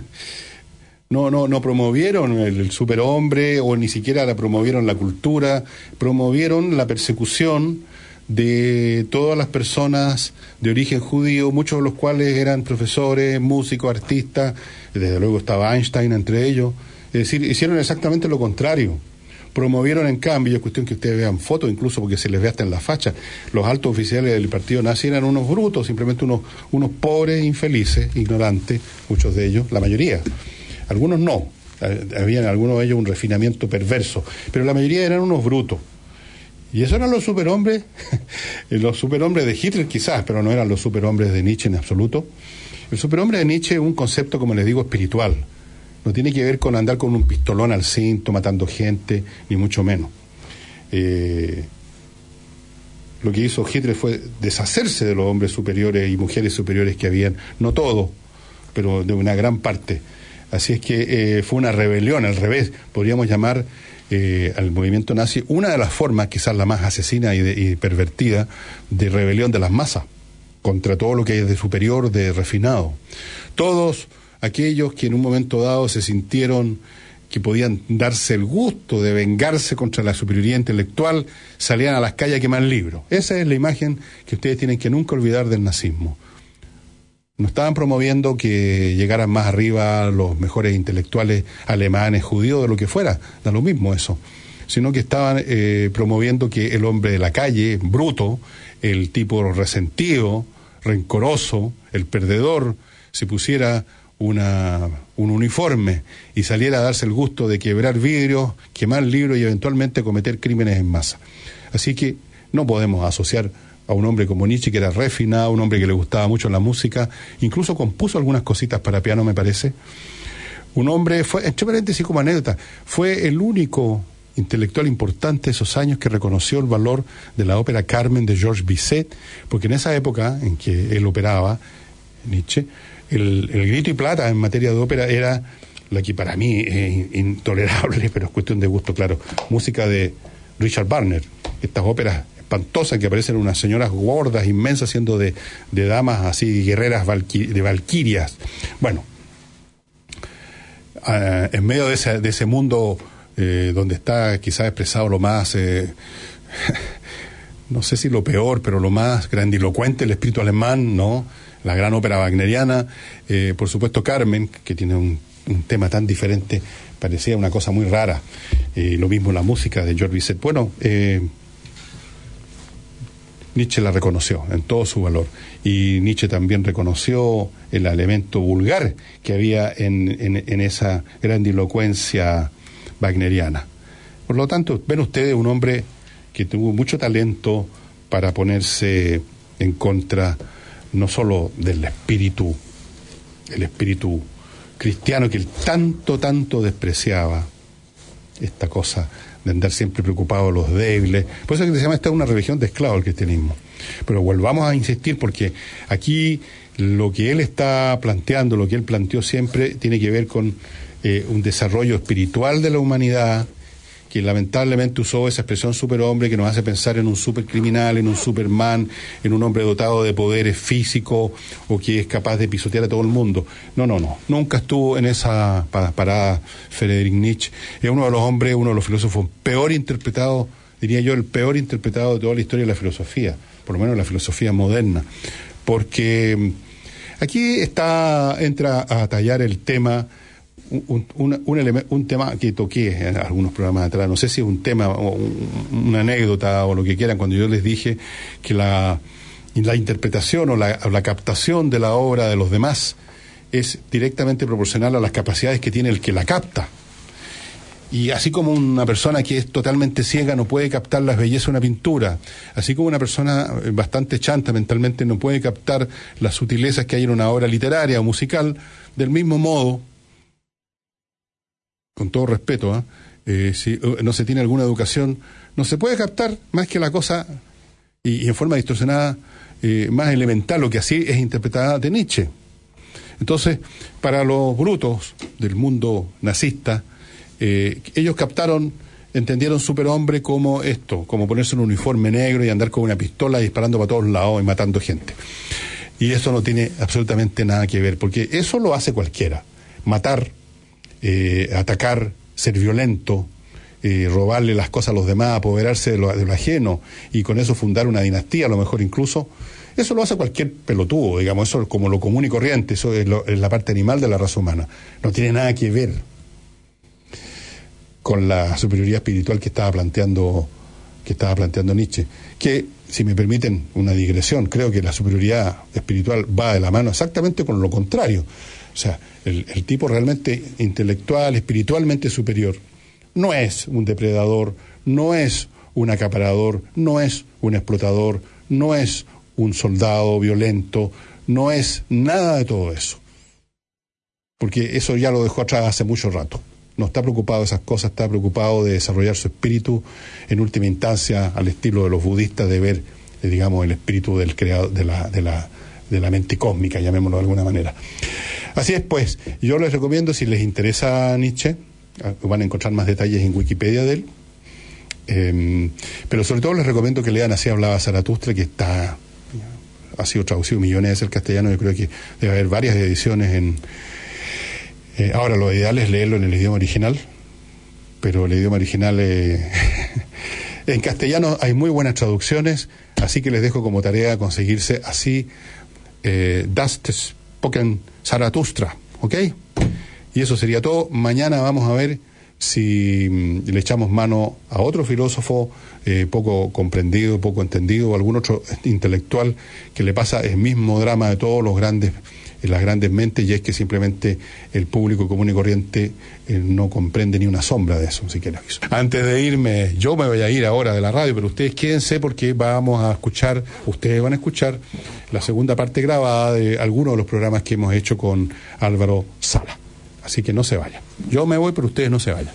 B: No promovieron el superhombre, o ni siquiera promovieron la cultura, promovieron la persecución de todas las personas de origen judío, muchos de los cuales eran profesores, músicos, artistas, desde luego estaba Einstein entre ellos. Es decir, hicieron exactamente lo contrario. Promovieron, en cambio, es cuestión que ustedes vean fotos, incluso porque se les ve hasta en la facha, los altos oficiales del partido nazi eran unos brutos, simplemente unos pobres, infelices, ignorantes, muchos de ellos, la mayoría. Algunos no, había en algunos de ellos un refinamiento perverso, pero la mayoría eran unos brutos. Y esos eran los superhombres, los superhombres de Hitler quizás, pero no eran los superhombres de Nietzsche en absoluto. El superhombre de Nietzsche es un concepto, como les digo, espiritual. No tiene que ver con andar con un pistolón al cinto, matando gente, ni mucho menos. Lo que hizo Hitler fue deshacerse de los hombres superiores y mujeres superiores que habían, no todos, pero de una gran parte. Así es que fue una rebelión, al revés, podríamos llamar al movimiento nazi una de las formas, quizás la más asesina y pervertida, de rebelión de las masas, contra todo lo que es de superior, de refinado. Todos aquellos que en un momento dado se sintieron que podían darse el gusto de vengarse contra la superioridad intelectual, salían a las calles a quemar libros. Esa es la imagen que ustedes tienen que nunca olvidar del nazismo. No estaban promoviendo que llegaran más arriba los mejores intelectuales alemanes, judíos, de lo que fuera, da lo mismo eso, sino que estaban promoviendo que el hombre de la calle, bruto, el tipo resentido, rencoroso, el perdedor, se pusiera un uniforme y saliera a darse el gusto de quebrar vidrios, quemar libros y eventualmente cometer crímenes en masa. Así que no podemos asociar a un hombre como Nietzsche, que era refinado, un hombre que le gustaba mucho la música, incluso compuso algunas cositas para piano, me parece. Un hombre, fue, entre paréntesis como anécdota, fue el único intelectual importante de esos años que reconoció el valor de la ópera Carmen de Georges Bizet, porque en esa época en que él operaba, Nietzsche, el grito y plata en materia de ópera era la que para mí es intolerable, pero es cuestión de gusto, claro, música de Richard Wagner, estas óperas espantosas que aparecen unas señoras gordas, inmensas, siendo de damas así, guerreras de valquirias. Bueno, en medio de ese mundo donde está quizás expresado lo más, no sé si lo peor, pero lo más grandilocuente, el espíritu alemán, ¿no? La gran ópera wagneriana, por supuesto Carmen, que tiene un tema tan diferente, parecía una cosa muy rara. Lo mismo la música de Georges Bizet. Bueno, Nietzsche la reconoció en todo su valor, y Nietzsche también reconoció el elemento vulgar que había en esa grandilocuencia wagneriana. Por lo tanto, ven ustedes un hombre que tuvo mucho talento para ponerse en contra no solo del espíritu, el espíritu cristiano que él tanto despreciaba, esta cosa de andar siempre preocupado de los débiles. Por eso es que se llama esta una religión de esclavos, el cristianismo. Pero volvamos a insistir, porque aquí lo que él está planteando, lo que él planteó siempre, tiene que ver con un desarrollo espiritual de la humanidad que lamentablemente usó esa expresión superhombre que nos hace pensar en un supercriminal, en un Superman, en un hombre dotado de poderes físicos o que es capaz de pisotear a todo el mundo. No, nunca estuvo en esa parada Friedrich Nietzsche. Es uno de los hombres, uno de los filósofos peor interpretados, diría yo, el peor interpretado de toda la historia de la filosofía, por lo menos la filosofía moderna, porque aquí entra a tallar el tema, un tema que toqué en algunos programas atrás, no sé si es un tema o una anécdota o lo que quieran, cuando yo les dije que la interpretación o la captación de la obra de los demás es directamente proporcional a las capacidades que tiene el que la capta. Y así como una persona que es totalmente ciega no puede captar las bellezas de una pintura, así como una persona bastante chanta mentalmente no puede captar las sutilezas que hay en una obra literaria o musical, del mismo modo, con todo respeto, si no se tiene alguna educación, no se puede captar más que la cosa, y en forma distorsionada, más elemental, lo que así es interpretada de Nietzsche. Entonces, para los brutos del mundo nazista, ellos entendieron superhombre como esto, como ponerse un uniforme negro y andar con una pistola disparando para todos lados y matando gente. Y eso no tiene absolutamente nada que ver, porque eso lo hace cualquiera. Matar, atacar, ser violento, robarle las cosas a los demás, apoderarse de lo ajeno y con eso fundar una dinastía, a lo mejor incluso, eso lo hace cualquier pelotudo, digamos, eso es como lo común y corriente, eso es la parte animal de la raza humana. No tiene nada que ver con la superioridad espiritual que estaba planteando Nietzsche, que, si me permiten una digresión, creo que la superioridad espiritual va de la mano exactamente con lo contrario. O sea, el tipo realmente intelectual, espiritualmente superior, no es un depredador, no es un acaparador, no es un explotador, no es un soldado violento, no es nada de todo eso. Porque eso ya lo dejó atrás hace mucho rato. No está preocupado de esas cosas, está preocupado de desarrollar su espíritu, en última instancia, al estilo de los budistas, de ver, digamos, el espíritu del creador, de la mente cósmica, llamémoslo de alguna manera. Así es, pues, yo les recomiendo, si les interesa Nietzsche, van a encontrar más detalles en Wikipedia de él, pero sobre todo les recomiendo que lean Así hablaba Zaratustra, que ha sido traducido millones de veces al castellano. Yo creo que debe haber varias ediciones ahora lo ideal es leerlo en el idioma original, pero el idioma original en castellano hay muy buenas traducciones, así que les dejo como tarea conseguirse así Das Spoken Zaratustra, ¿ok? Y eso sería todo. Mañana vamos a ver si le echamos mano a otro filósofo poco comprendido, poco entendido, o algún otro intelectual que le pasa el mismo drama de todos las grandes mentes, y es que simplemente el público común y corriente no comprende ni una sombra de eso, siquiera. Antes de irme, yo me voy a ir ahora de la radio, pero ustedes quédense porque ustedes van a escuchar la segunda parte grabada de algunos de los programas que hemos hecho con Álvaro Sala. Así que no se vayan. Yo me voy, pero ustedes no se vayan.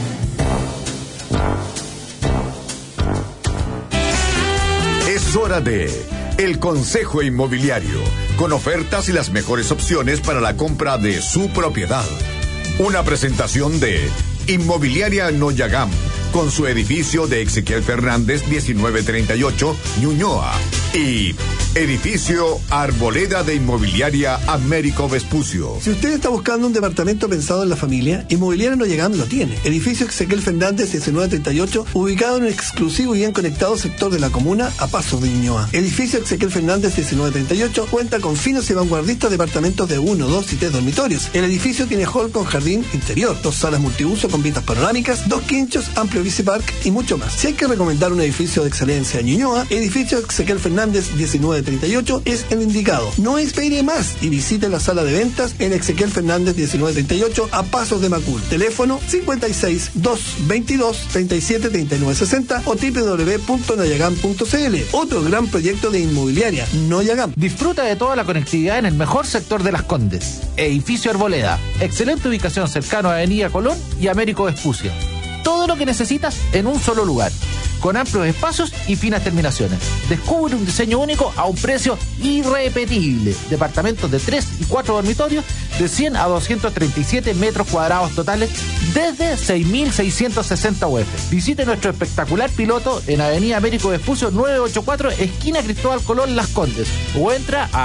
A: Es hora de El Consejo Inmobiliario, con ofertas y las mejores opciones para la compra de su propiedad. Una presentación de Inmobiliaria Noyagam, con su edificio de Ezequiel Fernández 1938, Ñuñoa, y edificio Arboleda de Inmobiliaria Américo Vespucio.
K: Si usted está buscando un departamento pensado en la familia, Inmobiliaria Noyagam lo tiene. Edificio Ezequiel Fernández 1938, ubicado en un exclusivo y bien conectado sector de la comuna, a pasos de Ñuñoa. Edificio Ezequiel Fernández 1938 cuenta con finos y vanguardistas departamentos de 1, 2 y 3 dormitorios. El edificio tiene hall con jardín interior, 2 salas multiuso con vistas panorámicas, 2 quinchos, amplio bicipark y mucho más. Si hay que recomendar un edificio de excelencia en Ñuñoa, Edificio Ezequiel Fernández 1938 es el indicado. No espere más y visite la sala de ventas en Ezequiel Fernández 1938, a pasos de Macul. Teléfono 56 222 37 39 60 o www.noyagam.cl. Otro gran proyecto de Inmobiliaria Noyagam.
L: Disfruta de toda la conectividad en el mejor sector de Las Condes. Edificio Arboleda. Excelente ubicación cercano a Avenida Colón y Américo Vespucio. Todo lo que necesitas en un solo lugar. con amplios espacios y finas terminaciones. Descubre un diseño único a un precio irrepetible. Departamentos de 3 y 4 dormitorios de 100 a 237 metros cuadrados totales desde 6.660 UF. Visite nuestro espectacular piloto en Avenida Américo Vespucio 984, esquina Cristóbal Colón, Las Condes, o entra a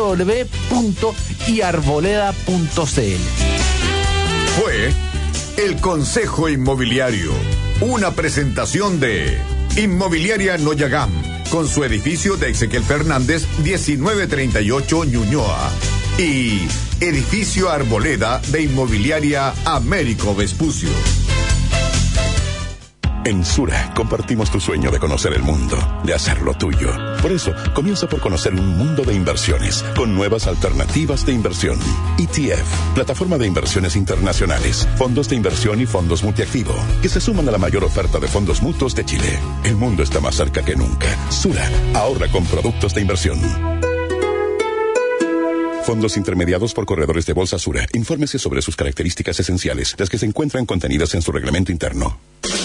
L: www.iarboleda.cl.
A: Fue el Consejo Inmobiliario, una presentación de Inmobiliaria Noyagam, con su edificio de Ezequiel Fernández 1938 Ñuñoa, y Edificio Arboleda de Inmobiliaria Américo Vespucio.
J: En Sura compartimos tu sueño de conocer el mundo, de hacerlo tuyo. Por eso, comienza por conocer un mundo de inversiones, con nuevas alternativas de inversión. ETF, plataforma de inversiones internacionales, fondos de inversión y fondos multiactivo, que se suman a la mayor oferta de fondos mutuos de Chile. El mundo está más cerca que nunca. Sura, ahorra con productos de inversión. Fondos intermediados por corredores de bolsa Sura. Infórmese sobre sus características esenciales, las que se encuentran contenidas en su reglamento interno.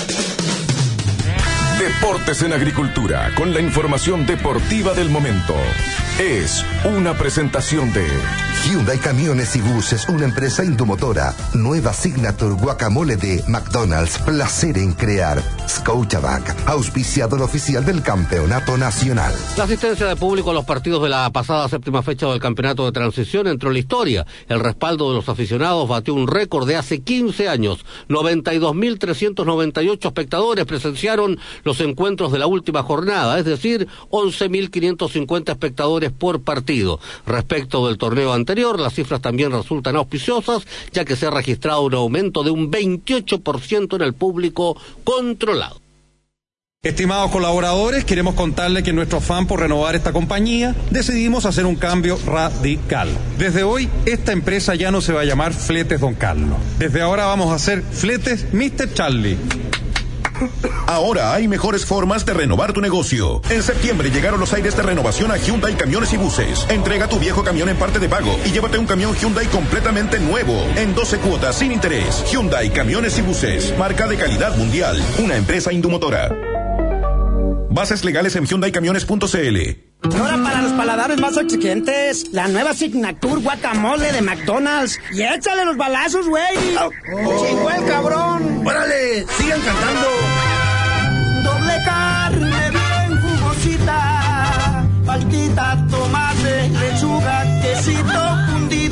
M: Deportes en Agricultura, con la información deportiva del momento. Es una presentación de
F: Hyundai Camiones y Buses, una empresa indomotora. Nueva Signature Guacamole de McDonald's, placer en crear. Scotiabank, auspiciador oficial del Campeonato Nacional.
G: La asistencia de público a los partidos de la pasada séptima fecha del Campeonato de Transición entró en la historia. El respaldo de los aficionados batió un récord de hace 15 años. 92.398 espectadores presenciaron los encuentros de la última jornada, es decir, 11.550 espectadores por partido. Respecto del torneo anterior, las cifras también resultan auspiciosas, ya que se ha registrado un aumento de un 28% en el público controlado.
N: Estimados colaboradores, queremos contarles que en nuestro afán por renovar esta compañía, decidimos hacer un cambio radical. Desde hoy, esta empresa ya no se va a llamar Fletes Don Carlos. Desde ahora vamos a hacer Fletes Mr. Charlie.
O: Ahora hay mejores formas de renovar tu negocio. En septiembre llegaron los aires de renovación a Hyundai Camiones y Buses. Entrega tu viejo camión en parte de pago y llévate un camión Hyundai completamente nuevo, en 12 cuotas sin interés. Hyundai Camiones y Buses, marca de calidad mundial, una empresa indomotora. Bases legales en HyundaiCamiones.cl.
P: Ahora para los paladares más exigentes, la nueva Signature Guacamole de McDonald's. Y échale los balazos, güey. ¡Chingó el cabrón!
I: ¡Órale! ¡Sigan cantando!
P: Doble carne bien jugosita, paltita, tomate, lechuga, quesito fundido.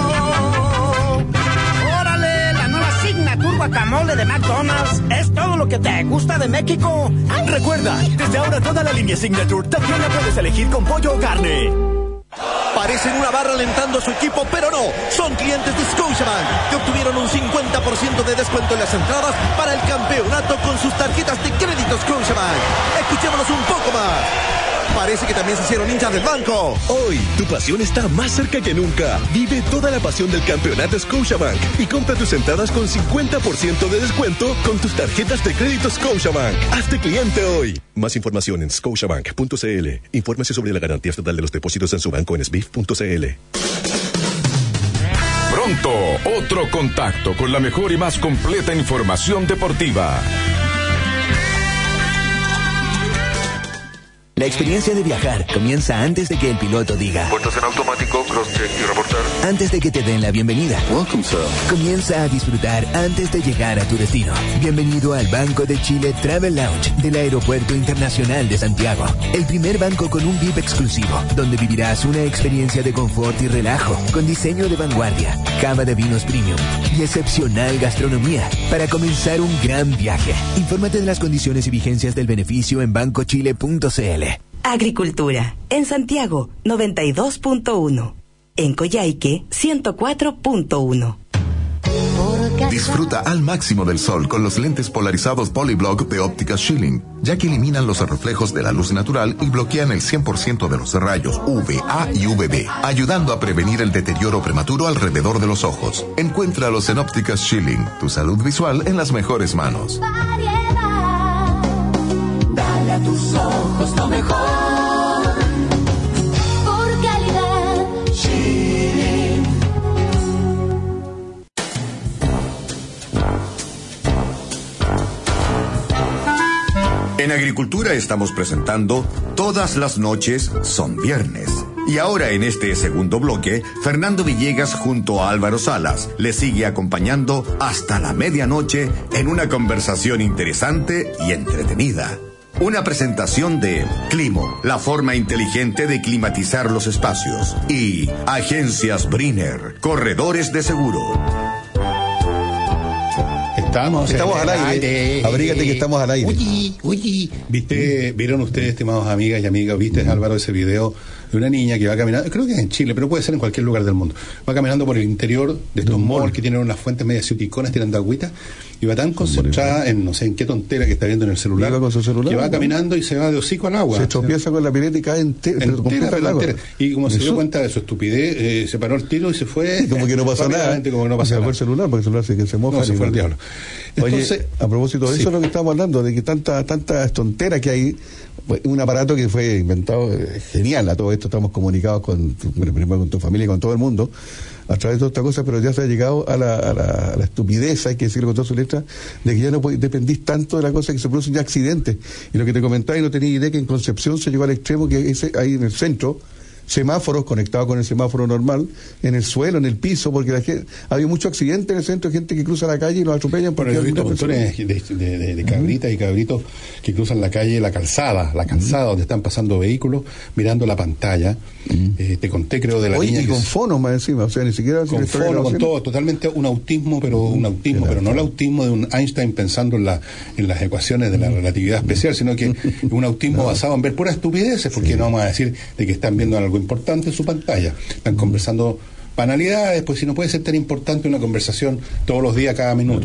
P: ¡Órale! La nueva Signature Guacamole de McDonald's. Es todo lo que te gusta de México.
Q: Recuerda, desde ahora toda la línea Signature también la puedes elegir con pollo o carne.
R: Parecen una barra alentando a su equipo, pero no. Son clientes de Scotiabank que obtuvieron un 50% de descuento en las entradas para el campeonato con sus tarjetas de crédito Scotiabank. Escuchémonos un poco más. Parece que también se hicieron hinchas del banco.
S: Hoy, tu pasión está más cerca que nunca. Vive toda la pasión del campeonato Scotiabank y compra tus entradas con 50% de descuento con tus tarjetas de crédito Scotiabank. Hazte cliente hoy. Más información en scotiabank.cl. Infórmese sobre la garantía estatal de los depósitos en su banco en sbif.cl.
M: Pronto, otro contacto con la mejor y más completa información deportiva.
T: La experiencia de viajar comienza antes de que el piloto diga
U: puertas en automático, cross-check y reportar.
T: Antes de que te den la bienvenida.
U: Welcome, sir.
T: Comienza a disfrutar antes de llegar a tu destino. Bienvenido al Banco de Chile Travel Lounge del Aeropuerto Internacional de Santiago. El primer banco con un VIP exclusivo, donde vivirás una experiencia de confort y relajo, con diseño de vanguardia, cava de vinos premium y excepcional gastronomía, para comenzar un gran viaje. Infórmate de las condiciones y vigencias del beneficio en bancochile.cl.
V: Agricultura, en Santiago, 92.1. En Coyhaique, 104.1.
D: Disfruta al máximo del sol con los lentes polarizados Polyblock de Ópticas Schilling, ya que eliminan los reflejos de la luz natural y bloquean el 100% de los rayos UVA y UVB, ayudando a prevenir el deterioro prematuro alrededor de los ojos. Encuéntralos en Ópticas Schilling, tu salud visual en las mejores manos.
H: Dale a tus ojos lo mejor, por calidad, Schilling.
A: En Agricultura estamos presentando Todas las noches son viernes. Y ahora en este segundo bloque, Fernando Villegas junto a Álvaro Salas le sigue acompañando hasta la medianoche en una conversación interesante y entretenida. Una presentación de Climo, la forma inteligente de climatizar los espacios. Y Agencias Brinner, corredores de seguro.
B: Estamos al aire. Abrígate que estamos al aire. Uy. ¿Vieron ustedes, estimados amigas y amigos, viste, Álvaro, ese video de una niña que va caminando, creo que es en Chile, pero puede ser en cualquier lugar del mundo, va caminando por el interior de estos malls que tienen unas fuentes medias ciuticonas tirando agüita, y va tan concentrada en no sé en qué tontera que está viendo en el celular,
C: con su celular,
B: que va caminando y se va de hocico al agua.
C: Se tropieza con la pileta y cae entera.
B: Y como se dio cuenta de su estupidez, se paró el tiro y se fue.
C: Como que no pasó nada.
B: Como que no pasó nada.
C: Se fue el celular, porque el celular se moja.
B: No, se fue el diablo.
C: Entonces, oye, a propósito de eso es lo que estamos hablando, de que tanta tontera que hay. Un aparato que fue inventado, genial, a todo esto estamos comunicados primero con tu familia y con todo el mundo a través de todas estas cosas, pero ya se ha llegado a la estupidez, hay que decirlo con todas sus letras, de que ya no dependís tanto de la cosa, que se producen ya accidentes. Y lo que te comentaba, y no tenía idea, que en Concepción se llegó al extremo que ahí en el centro, semáforos conectados con el semáforo normal, en el suelo, en el piso, porque había mucho accidente en el centro, gente que cruza la calle y los atropellan.
B: Bueno, yo he visto montones de cabritas y cabritos que cruzan la calle, la calzada donde están pasando vehículos, mirando la pantalla. Te conté, creo, de la niña.
C: Y con fonos más encima, o sea, ni siquiera...
B: Con fonos, con todo, totalmente un autismo, pero no el autismo de un Einstein pensando en las ecuaciones de la relatividad especial, sino que un autismo basado en ver puras estupideces, porque no vamos a decir de que están viendo algo importante en su pantalla, están conversando banalidades, pues si no puede ser tan importante una conversación todos los días, cada minuto.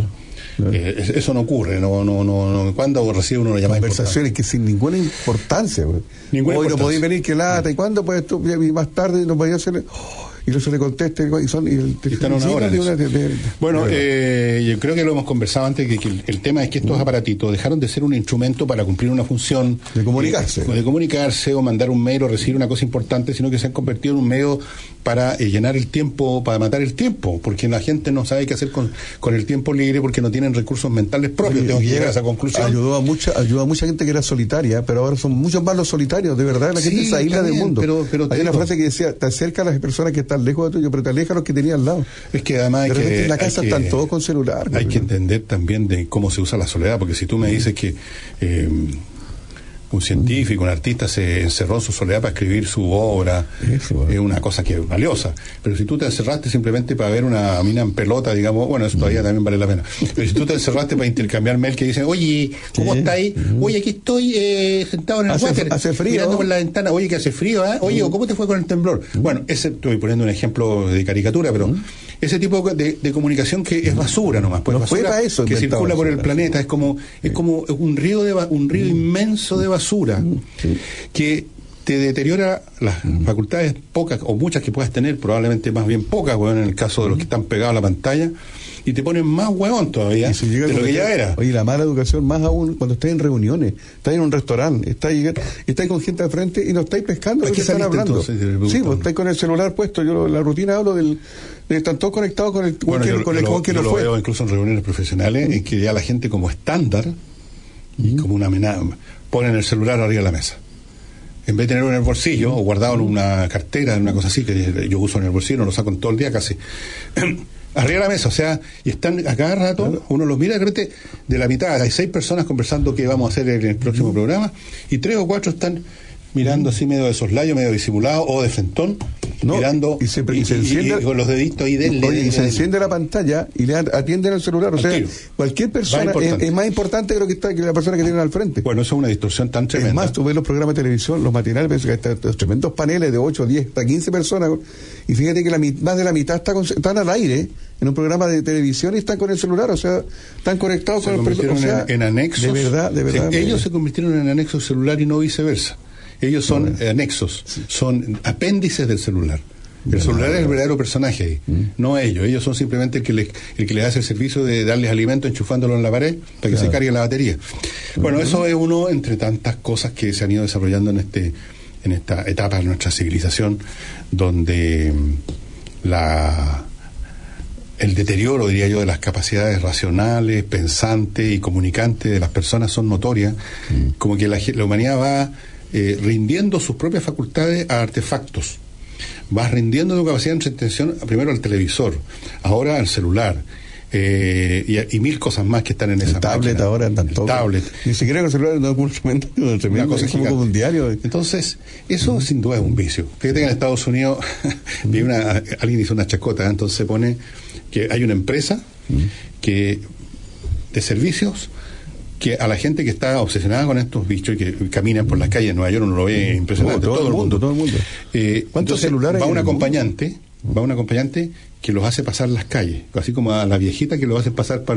B: Eso no ocurre, cuando recibe uno una llamada
C: conversaciones que sin ninguna importancia, hoy no podéis venir, que lata, y cuándo pues tú, y más tarde no podía hacer, y no se le contesta, y
B: están una hora bueno, yo creo que lo hemos conversado antes, que el tema es que estos aparatitos dejaron de ser un instrumento para cumplir una función
C: de comunicarse
B: o mandar un mail o recibir una cosa importante, sino que se han convertido en un medio para llenar el tiempo, para matar el tiempo, porque la gente no sabe qué hacer con el tiempo libre, porque no tienen recursos mentales propios. Tengo que llegar a esa conclusión.
C: Ayudó a mucha gente que era solitaria, pero ahora son muchos más los solitarios, de verdad, la gente se aísla del mundo. Pero hay una frase que decía, te acerca a las personas que están lejos de tuyo, pero te aleja a los que tenías al lado.
B: Es que además
C: de repente en la casa están todos con celular.
B: Hay que entender también de cómo se usa la soledad, porque si tú me dices que un científico, un artista se encerró en su soledad para escribir su obra, es una cosa que es valiosa. Pero si tú te encerraste simplemente para ver una mina en pelota, digamos, bueno, eso todavía también vale la pena. Pero si tú te encerraste para intercambiar mail que dicen, oye, ¿cómo está ahí? Oye, aquí estoy sentado en el water,
C: hace frío,
B: mirando por la ventana, oye, que hace frío, ¿eh? Oye, ¿cómo te fue con el temblor? Bueno, estoy poniendo un ejemplo de caricatura, pero ese tipo de comunicación que es basura nomás, pues basura
C: para eso,
B: que circula por el planeta, es como un río inmenso de basura que te deteriora las facultades pocas o muchas que puedas tener, probablemente más bien pocas, en el caso de los que están pegados a la pantalla, y te ponen más huevón todavía de lo que ya era.
C: Oye, la mala educación más aún cuando estás en reuniones, estás en un restaurante, estás con gente al frente y no estáis pescando lo que están hablando. Sí, pues estáis con el celular puesto. Yo la rutina hablo están todos conectados con el que no fue.
B: Veo incluso en reuniones profesionales en que ya la gente como estándar y como una amenaza ponen el celular arriba de la mesa. En vez de tenerlo en el bolsillo o guardado en una cartera, en una cosa así, que yo uso en el bolsillo, no lo saco en todo el día casi, arriba de la mesa, o sea, y están a cada rato, uno los mira, de repente, de la mitad, hay 6 personas conversando qué vamos a hacer en el próximo programa, y 3 o 4 están mirando así medio de soslayo, medio disimulado o de frentón, mirando
C: y se enciende,
B: y con los deditos ahí
C: y se enciende la pantalla y le atienden el celular, o sea, cualquier persona es más importante que la persona que tienen al frente.
B: Bueno, eso es una distorsión tan tremenda.
C: Es más, tú ves los programas de televisión, los matinales, los tremendos paneles de 8, 10, hasta 15 personas, y fíjate que más de la mitad están al aire en un programa de televisión y están con el celular, o sea, están conectados con el celular.
B: En anexos.
C: De verdad.
B: Ellos se convirtieron en anexos celular y no viceversa. Ellos son anexos, son apéndices del celular. El celular es el verdadero personaje ahí, no ellos. Ellos son simplemente el que les hace el servicio de darles alimento enchufándolo en la pared para que se cargue la batería. Bueno, eso es uno entre tantas cosas que se han ido desarrollando en esta etapa de nuestra civilización, donde el deterioro, diría yo, de las capacidades racionales, pensantes y comunicantes de las personas son notorias, como que la humanidad va rindiendo sus propias facultades a artefactos. Vas rindiendo tu capacidad de entretención primero al televisor, ahora al celular, y mil cosas más que están en esa
C: tablet máquina. Ahora andan todo.
B: Tablet.
C: Ni siquiera con el celular no es una cosa como un diario.
B: Entonces, eso sin duda es un vicio. Fíjate que en Estados Unidos alguien hizo una chacota, entonces se pone que hay una empresa que de servicios que a la gente que está obsesionada con estos bichos y que caminan por las calles de Nueva York, uno lo ve impresionante, todo el mundo. ¿Cuántos celulares va un acompañante que los hace pasar las calles, así como a la viejita que los hace pasar para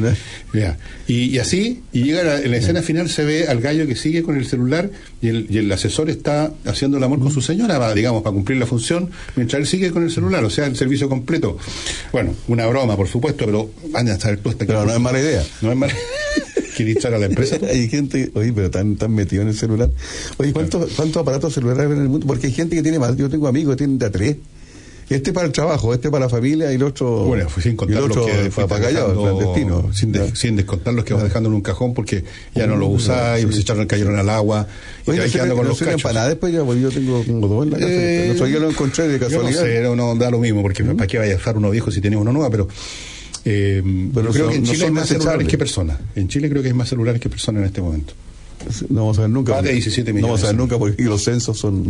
B: y así, y llega en la escena final, se ve al gallo que sigue con el celular y el asesor está haciendo el amor con su señora, digamos, para cumplir la función, mientras él sigue con el celular, o sea, el servicio completo. Bueno, una broma, por supuesto, pero van a saber tú esta.
C: Pero no es mala idea.
B: No es mala ¿Quieres echar a la empresa?
C: Hay gente, oye, pero tan metido en el celular. Oye, ¿cuántos aparatos celulares en el mundo? Porque hay gente que tiene más. Yo tengo amigos que tienen de a 3. Este para el trabajo, este para la familia y el otro.
B: Bueno, sin contar los que
C: para callado, clandestino.
B: Sin descontar los que vas dejando en un cajón porque ya no los usás y se cayeron al agua.
C: Oye,
B: y quedando con los cachos.
C: Empanadas después ya, porque yo tengo como 2 en la casa. El otro día lo encontré de casualidad.
B: Yo no sé, no da lo mismo, porque ¿para qué vaya a usar uno viejo si tienes uno nuevo? Pero yo creo que en Chile hay más celulares que personas. En Chile creo que hay más celulares que personas en este momento.
C: No vamos a ver nunca.
B: Más de 17 millones.
C: No vamos a ver nunca porque los censos son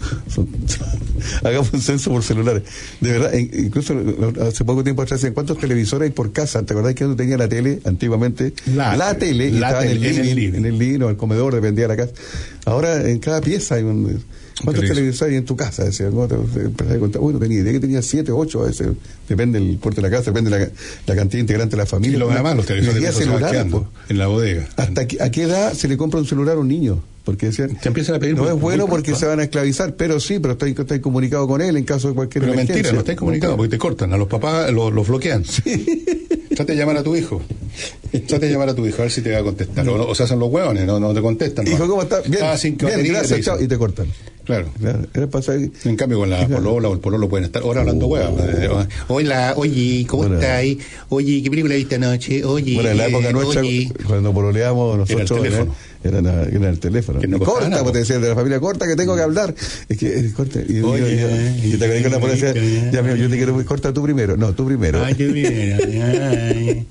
C: hagamos un censo por celulares. De verdad, incluso hace poco tiempo atrás decían cuántos televisores hay por casa. ¿Te acordás que uno tenía la tele antiguamente? La tele estaba en el living o el comedor, dependía de la casa. Ahora en cada pieza hay ¿cuántos televisores hay en tu casa? Decía, no tenía idea que tenía 7, 8 a veces. Depende del puerto de la casa, depende de la cantidad integrante de la familia.
B: Y lo demás, los televisores se van quedando en la bodega.
C: ¿A qué edad se le compra un celular a un niño? Porque decían,
B: te empiezan a pedir
C: no es bueno porque se van a esclavizar, pero estáis comunicado con él en caso de cualquier emergencia.
B: Mentira, no estáis comunicado porque te cortan, a los papás los bloquean. Sí. Trate de llamar a tu hijo. A ver si te va a contestar. O se hacen los huevones, no te contestan.
C: Hijo, ¿cómo estás? Bien, gracias, chao, y te cortan.
B: Claro. En cambio con la polola o el pololo pueden estar ahora hablando huevas. Hola, oye, ¿cómo estás? Oye, ¿qué película viste anoche? Oye,
C: bueno, en la época nuestra, cuando pololeábamos nosotros, era el teléfono.
B: Que no corta,
C: porque te decían de la familia, corta que tengo que hablar. Es que corta. Y te acordé con la policía, yo te quiero, corta tú primero. No, tú primero.
B: Ay, qué bien.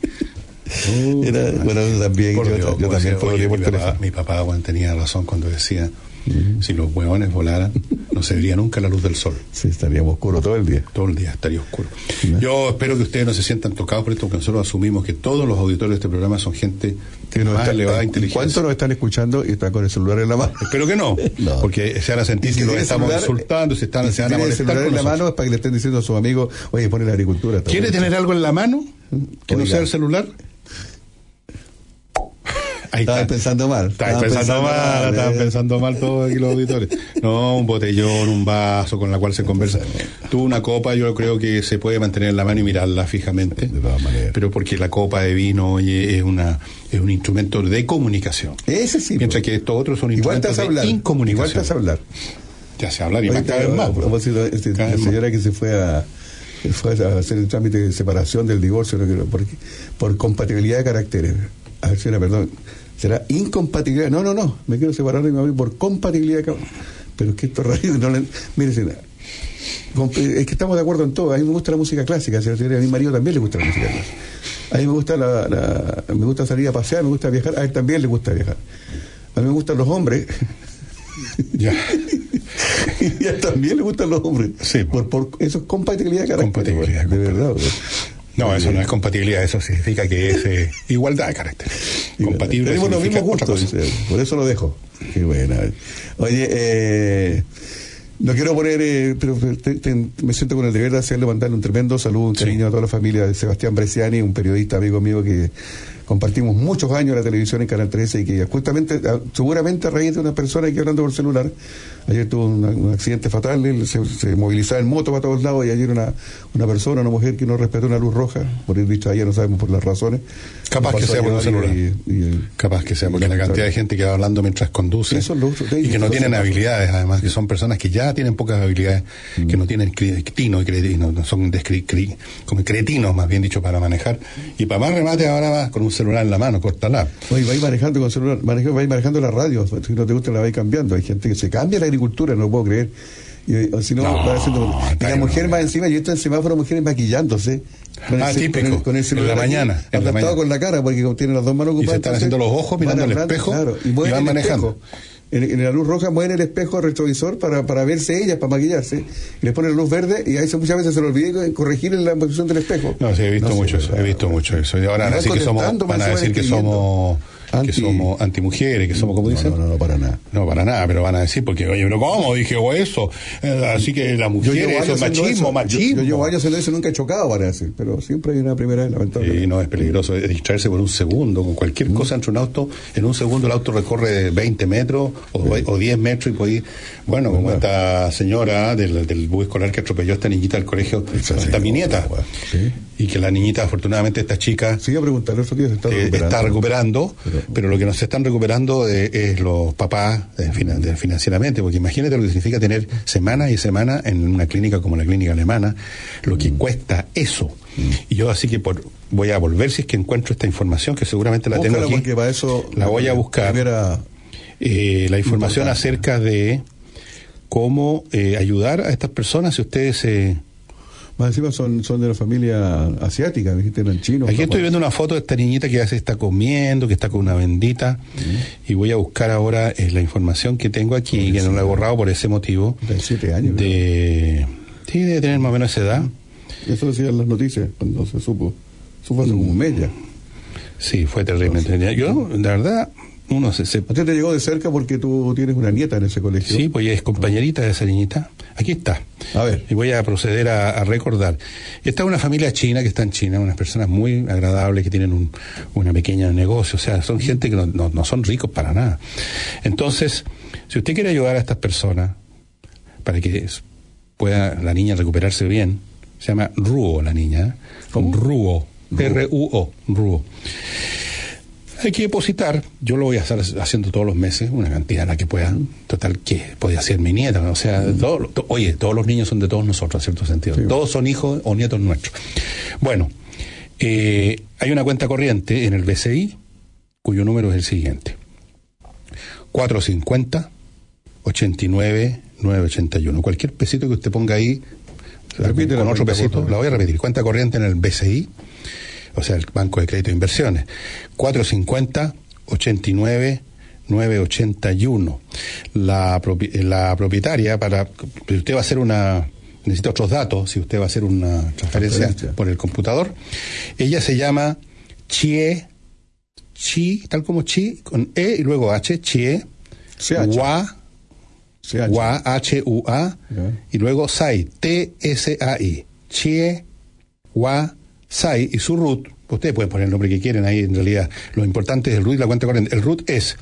C: Bueno, también yo también pololeé por teléfono.
B: Mi papá tenía razón cuando decía si los huevones volaran no se vería nunca la luz del sol.
C: Sí, estaríamos oscuros todo el día.
B: Todo el día estaría oscuro. Yo espero que ustedes no se sientan tocados por esto, porque nosotros asumimos que todos los auditores de este programa son gente que más elevada inteligencia.
C: ¿Cuántos nos están escuchando y están con el celular en la mano?
B: Espero que no. Porque se van a sentir que los estamos insultando, se van a molestar.
C: El celular en la mano es para que le estén diciendo a sus amigos, oye, pone la agricultura.
B: ¿Quiere tener algo en la mano que no sea el celular?
C: Estaban pensando mal.
B: Estaban pensando mal todos aquí los auditores. No, un botellón, un vaso con la cual se conversa. Tú una copa, yo creo que se puede mantener en la mano y mirarla fijamente.
C: De todas maneras.
B: Pero porque la copa de vino es un instrumento de comunicación.
C: Ese sí.
B: Mientras que estos otros son instrumentos de incomunicación.
C: Igual te hace hablar.
B: Ya se hablar y más cada vez más.
C: La señora que se fue a hacer el trámite de separación del divorcio por compatibilidad de caracteres. A ver, señora, perdón, será incompatibilidad. No, me quiero separar de mi marido por compatibilidad. Pero es que esto radio mire, señora, es que estamos de acuerdo en todo. A mí me gusta la música clásica, señora, a mi marido también le gusta la música clásica. A mí me gusta me gusta salir a pasear, me gusta viajar, a él también le gusta viajar. A mí me gustan los hombres.
B: Ya.
C: Y a él también le gustan los hombres.
B: Sí.
C: Por eso es compatibilidad de carácter. De verdad.
B: No, eso no es compatibilidad, eso significa que es igualdad de carácter. Compatible.
C: Tenemos los mismos gustos, por eso lo dejo. Qué buena. Oye, no quiero poner, pero me siento con el deber de mandarle un tremendo saludo, un cariño a toda la familia de Sebastián Bresciani, un periodista amigo mío que compartimos muchos años la televisión en Canal 13 y que justamente, seguramente a raíz de una persona que hablando por celular, ayer tuvo un accidente fatal, él se movilizaba en moto para todos lados y ayer una persona, una mujer que no respetó una luz roja, por ir dicho ayer, no sabemos por las razones.
B: Capaz que sea por un celular. Capaz que sea porque la cantidad de gente que va hablando mientras conduce y que no tienen habilidades, además, que son personas que ya tienen pocas habilidades, que no tienen no son como cretinos, más bien dicho, para manejar. Y para más remate ahora vas con un celular en la mano, córtala.
C: Oye, vais manejando con celular, vais manejando la radio, si no te gusta la vais cambiando. Hay gente que se cambia la agricultura, no lo puedo creer. Y, si no, va haciendo, la mujer más encima, yo estoy en semáforo, mujeres maquillándose.
B: Típico, con el celular en la mañana.
C: Adaptado con la cara, porque tienen las dos manos ocupadas.
B: Y se están haciendo los ojos mirando el espejo, claro, y van manejando.
C: En la luz roja mueven el espejo retrovisor para verse ellas, para maquillarse, y les ponen la luz verde y ahí muchas veces se les olvida corregir la posición del espejo.
B: No, sí, he visto mucho eso. Y ahora van a decir que somos antimujeres, que somos, como dicen.
C: No, para nada.
B: No, para nada, pero van a decir, porque, oye, pero ¿cómo? Dije, eso. Así que la mujer, eso es machismo.
C: Yo llevo años haciendo eso, nunca he chocado, para decir, pero siempre hay una primera vez, lamentablemente.
B: Y no, es peligroso, es distraerse por un segundo, con cualquier cosa entre un auto, en un segundo el auto recorre 20 metros o 10 metros y puede, bueno, como esta señora del bus escolar que atropelló a esta niñita del colegio, esta mi nieta. Sí. Y que la niñita, afortunadamente, esta chica está recuperando, pero lo que no se están recuperando es los papás financieramente, porque imagínate lo que significa tener semanas y semanas en una clínica como la clínica alemana, lo que cuesta eso. Y yo así que voy a volver, si es que encuentro esta información, que seguramente la tengo aquí,
C: para eso
B: la voy a buscar, la información acerca de cómo ayudar a estas personas si ustedes
C: más encima son de la familia asiática, dijiste, eran chinos.
B: Aquí estoy viendo una foto de esta niñita que ya se está comiendo, que está con una bendita, y voy a buscar ahora la información que tengo aquí, que no la he borrado por ese motivo.
C: De 7 años.
B: Sí, debe tener más o menos esa edad.
C: Eso decían las noticias cuando se supo. Supo hace como un mes ya.
B: Sí, fue terrible. Yo, la verdad, uno se...
C: ¿A ti te llegó de cerca porque tú tienes una nieta en ese colegio?
B: Sí, pues ella es compañerita de esa niñita. Aquí está.
C: A ver.
B: Y voy a proceder a recordar. Esta es una familia china que está en China, unas personas muy agradables que tienen una pequeña negocio. O sea, son gente que no son ricos para nada. Entonces, si usted quiere ayudar a estas personas para que pueda la niña recuperarse bien, se llama Ruo la niña. Ruo. R-U-O. Ruo. Hay que depositar, yo lo voy a estar haciendo todos los meses, una cantidad la que pueda, total, que podía ser mi nieta, o sea, todos los niños son de todos nosotros, en cierto sentido, sí. Todos son hijos o nietos nuestros. Bueno, hay una cuenta corriente en el BCI, cuyo número es el siguiente: 450-89-981. Cualquier pesito que usted ponga ahí, repite con otro pesito, la voy a repetir. Cuenta corriente en el BCI, o sea, el Banco de Crédito e Inversiones, 450-89-981. La propietaria, si usted va a hacer necesita otros datos, si usted va a hacer una transferencia por el computador, ella se llama Chi, tal como Chi, con E y luego H, Chie, H-U-A, y luego Sai, T-S-A-I, Chie, Sai, y su RUT, ustedes pueden poner el nombre que quieren ahí, en realidad lo importante es el RUT y la cuenta corriente. El RUT es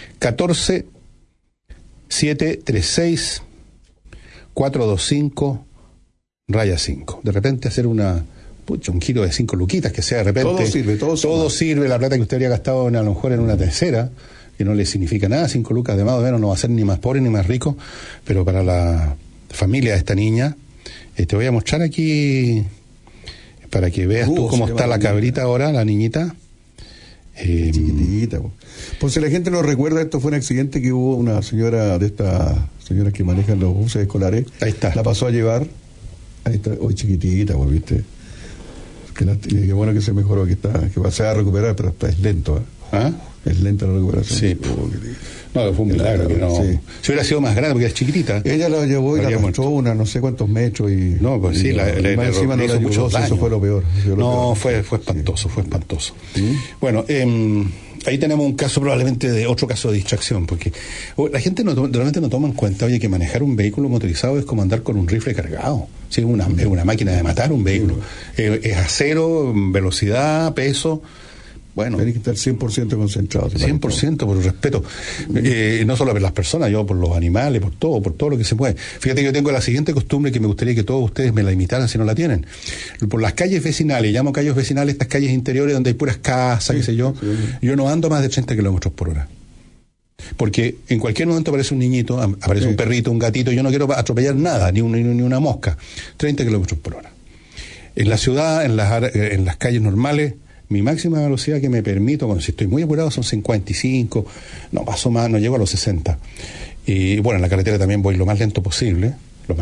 B: 14-736-425-5. De repente hacer un giro de 5 luquitas, que sea de repente. Todo sirve, la plata que usted habría gastado a lo mejor en una tercera, que no le significa nada, 5 lucas de más o menos no va a ser ni más pobre ni más rico, pero para la familia de esta niña, te voy a mostrar aquí, para que veas tú cómo está la cabrita ahora, la niñita.
C: Chiquitita. Pues si la gente no recuerda, esto fue un accidente que hubo una señora de estas señoras que manejan los buses escolares.
B: Ahí está.
C: La pasó a llevar. Ahí está, hoy chiquitita, pues, viste. Qué bueno que se mejoró, que se va a recuperar, pero es lento. Es lenta la recuperación.
B: Sí. No, fue un milagro que no. Sí. Si hubiera sido más grande, porque es chiquitita.
C: Ella la llevó y la arrastró no sé cuántos metros y.
B: No, pues sí,
C: encima no la ayudó, eso fue lo peor.
B: Fue espantoso, fue espantoso. Bueno, ahí tenemos un caso probablemente otro caso de distracción, porque la gente realmente no toma en cuenta, oye, que manejar un vehículo motorizado es como andar con un rifle cargado. Sí, es una máquina de matar un vehículo. Es acero, velocidad, peso.
C: Bueno, tenés que estar 100% concentrado.
B: 100% por el respeto. No solo por las personas, yo por los animales, por todo lo que se puede. Fíjate que yo tengo la siguiente costumbre que me gustaría que todos ustedes me la imitaran si no la tienen. Por las calles vecinales, llamo calles vecinales, estas calles interiores donde hay puras casas, qué sé yo, yo no ando más de 30 kilómetros por hora. Porque en cualquier momento aparece un niñito, aparece un perrito, un gatito, yo no quiero atropellar nada, ni una mosca. 30 kilómetros por hora. En la ciudad, en las calles normales, mi máxima velocidad que me permito, cuando si estoy muy apurado, son 55, no paso más, no llego a los 60. Y bueno, en la carretera también voy lo más lento posible,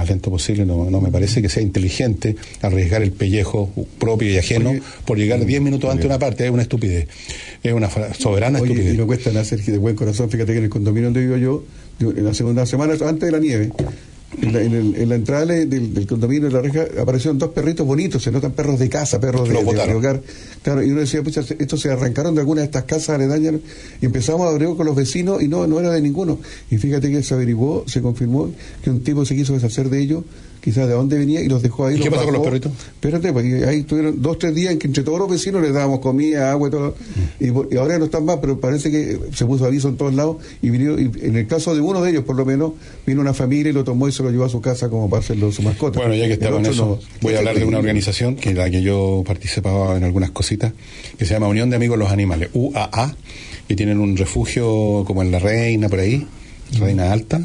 B: no me parece que sea inteligente arriesgar el pellejo propio y ajeno por llegar 10 minutos antes a una parte, es una estupidez, es una soberana estupidez.
C: Y no cuesta nada, Sergio, de buen corazón. Fíjate que en el condominio donde vivo yo, en la segunda semana antes de la nieve, en la entrada del condominio de la reja aparecieron 2 perritos bonitos, se notan perros de casa, perros de hogar. Claro, y uno decía, pucha, estos se arrancaron de alguna de estas casas aledañas, y empezamos a averiguar con los vecinos y no era de ninguno. Y fíjate que se averiguó, se confirmó que un tipo se quiso deshacer de ellos, quizás de dónde venía, y los dejó ahí.
B: ¿Y qué pasó con los perritos?
C: Espérate, pues ahí tuvieron 2-3 días en que entre todos los vecinos les dábamos comida, agua y todo. Y ahora no están más, pero parece que se puso aviso en todos lados, y vinieron, y en el caso de uno de ellos, por lo menos, vino una familia y lo tomó y se lo llevó a su casa como para hacerlo su mascota.
B: Bueno, ya que estaba en eso, voy a hablar de una organización que en la que yo participaba en algunas cositas, que se llama Unión de Amigos de los Animales, UAA, que tienen un refugio como en La Reina, por ahí, Reina Alta,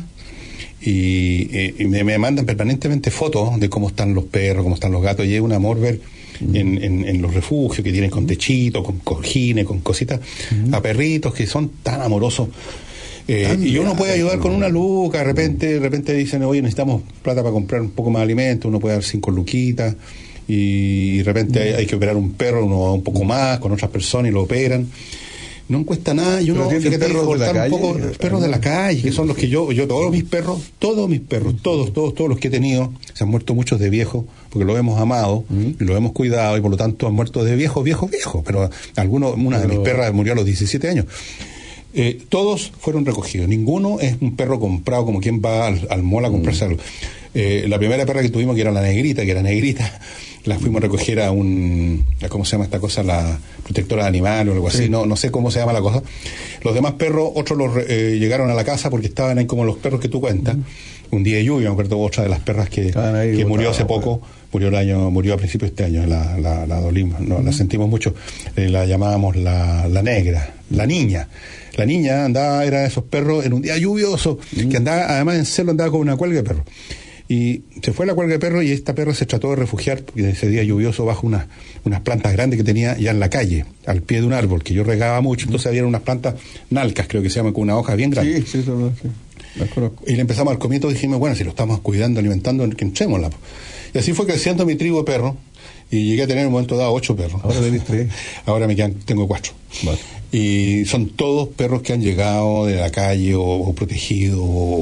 B: y me mandan permanentemente fotos de cómo están los perros, cómo están los gatos, y es un amor ver en los refugios que tienen con techito, con cojines, con cositas, a perritos que son tan amorosos. Y uno puede ayudar con una luca, de repente dicen, oye, necesitamos plata para comprar un poco más de alimento, uno puede dar 5 luquitas, y de repente hay que operar un perro, uno va un poco más con otras personas y lo operan. No cuesta nada, y uno tiene que cortar un poco los perros de la calle, que son los que yo todos mis perros, todos los que he tenido, se han muerto muchos de viejos, porque los hemos amado, y los hemos cuidado, y por lo tanto han muerto de viejos, pero una de mis perras murió a los 17 años. Todos fueron recogidos, ninguno es un perro comprado como quien va al mall a comprarse algo. La primera perra que tuvimos, que era negrita, la fuimos a recoger a ¿cómo se llama esta cosa? La protectora de animales o algo así, no sé cómo se llama la cosa. Los demás perros, otros llegaron a la casa porque estaban ahí como los perros que tú cuentas. Un día de lluvia, me acuerdo, otra de las perras que murió hace poco, murió a principios de este año, la dolimos, la sentimos mucho, la llamábamos la negra, la niña. La niña era de esos perros en un día lluvioso, que andaba, además en celo andaba con una cuelga de perro. Y se fue la cuelga de perro, y esta perra se trató de refugiar, porque ese día lluvioso, bajo unas plantas grandes que tenía ya en la calle, al pie de un árbol, que yo regaba mucho, entonces había unas plantas nalcas, creo que se llaman, con una hoja bien grande. Sí. Y le empezamos al comienzo, dijimos, bueno, si lo estamos cuidando, alimentando, que entrémosla. Y así fue creciendo mi tribu de perros, y llegué a tener en un momento dado 8 perros.
C: Ahora tenés 3.
B: Ahora tengo 4. Vale. Y son todos perros que han llegado de la calle o protegidos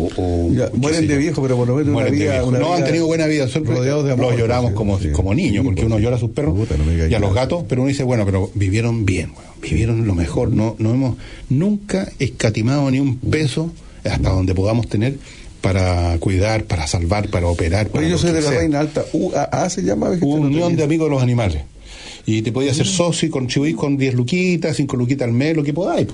C: mueren de viejo, pero por lo menos
B: han tenido buena vida, rodeados de amor. Los lloramos como niños, porque uno llora a sus perros y a los gatos, pero uno dice, bueno, pero vivieron bien, vivieron lo mejor, no hemos nunca escatimado ni un peso hasta donde podamos tener para cuidar, para salvar, para operar.
C: Yo soy de la Reina Alta, UAA se llama.
B: Unión de Amigos de los Animales. Y te podías hacer socio y contribuir con 10 luquitas, 5 luquitas al mes, lo que podáis,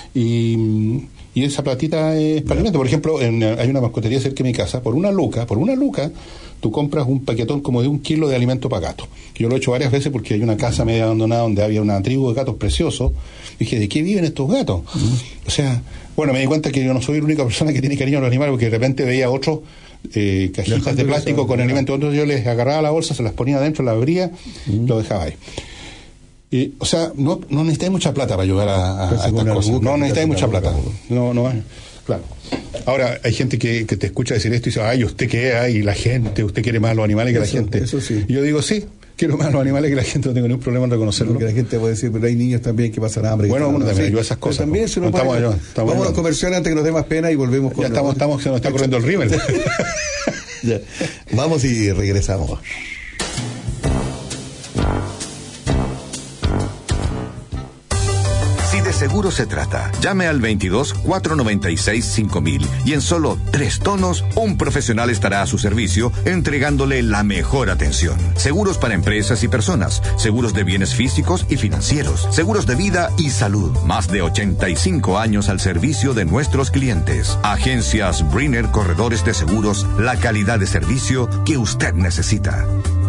B: y esa platita es para alimento. Por ejemplo, hay una mascotería cerca de mi casa, por una luca, tú compras un paquetón como de 1 kilo de alimento para gatos. Yo lo he hecho varias veces porque hay una casa media abandonada donde había una tribu de gatos preciosos. Y dije, ¿de qué viven estos gatos? O sea, bueno, me di cuenta que yo no soy la única persona que tiene cariño a los animales, porque de repente veía otros cajitas de plástico con alimento. Entonces yo les agarraba la bolsa, se las ponía adentro, la abría y lo dejaba ahí. O sea, no necesitáis mucha plata para ayudar a estas cosas. No necesitáis mucha plata. No, claro. Ahora, hay gente que te escucha decir esto y dice, ay, ¿usted qué hay? La gente, usted quiere más a los animales que la gente.
C: Eso sí.
B: Y yo digo, sí, quiero más a los animales que la gente, no tengo ningún problema en reconocerlo.
C: Porque la gente puede decir, pero hay niños también que pasan hambre.
B: Bueno, uno también ayuda a esas cosas.
C: También se nos vamos a los comerciales antes que nos dé más pena y volvemos con...
B: Ya se nos está corriendo el rímel.
C: Vamos y regresamos.
A: seguro se trata. Llame al 22-496-5000 y en solo 3 tonos, un profesional estará a su servicio entregándole la mejor atención. Seguros para empresas y personas, seguros de bienes físicos y financieros, seguros de vida y salud. Más de 85 años al servicio de nuestros clientes. Agencias Brenner Corredores de Seguros, la calidad de servicio que usted necesita.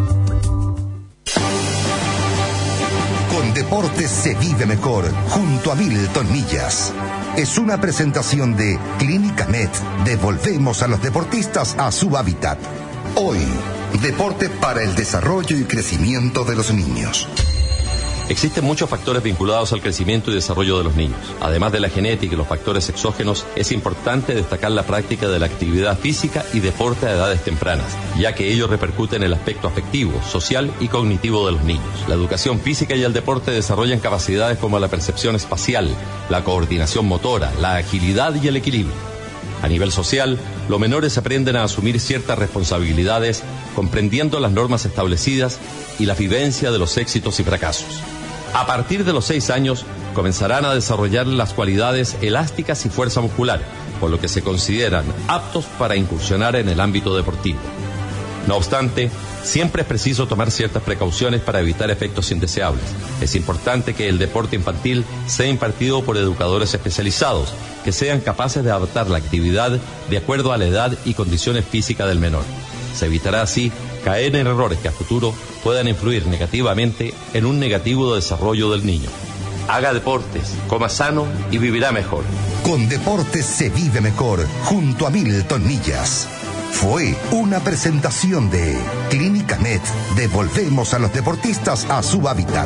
F: Con deportes se vive mejor, junto a Milton Millas. Es una presentación de Clínica Med. Devolvemos a los deportistas a su hábitat. Hoy, deporte para el desarrollo y crecimiento de los niños.
E: Existen muchos factores vinculados al crecimiento y desarrollo de los niños. Además de la genética y los factores exógenos, es importante destacar la práctica de la actividad física y deporte a edades tempranas, ya que ello repercute en el aspecto afectivo, social y cognitivo de los niños. La educación física y el deporte desarrollan capacidades como la percepción espacial, la coordinación motora, la agilidad y el equilibrio. A nivel social, los menores aprenden a asumir ciertas responsabilidades, comprendiendo las normas establecidas y la vivencia de los éxitos y fracasos. A partir de los 6 años, comenzarán a desarrollar las cualidades elásticas y fuerza muscular, por lo que se consideran aptos para incursionar en el ámbito deportivo. No obstante, siempre es preciso tomar ciertas precauciones para evitar efectos indeseables. Es importante que el deporte infantil sea impartido por educadores especializados, que sean capaces de adaptar la actividad de acuerdo a la edad y condiciones físicas del menor. Se evitará así caer en errores que a futuro puedan influir negativamente en un negativo desarrollo del niño. Haga deportes, coma sano y vivirá mejor.
F: Con deportes se vive mejor, junto a Milton Millas. Fue una presentación de Clínica Med. Devolvemos a los deportistas a su hábitat.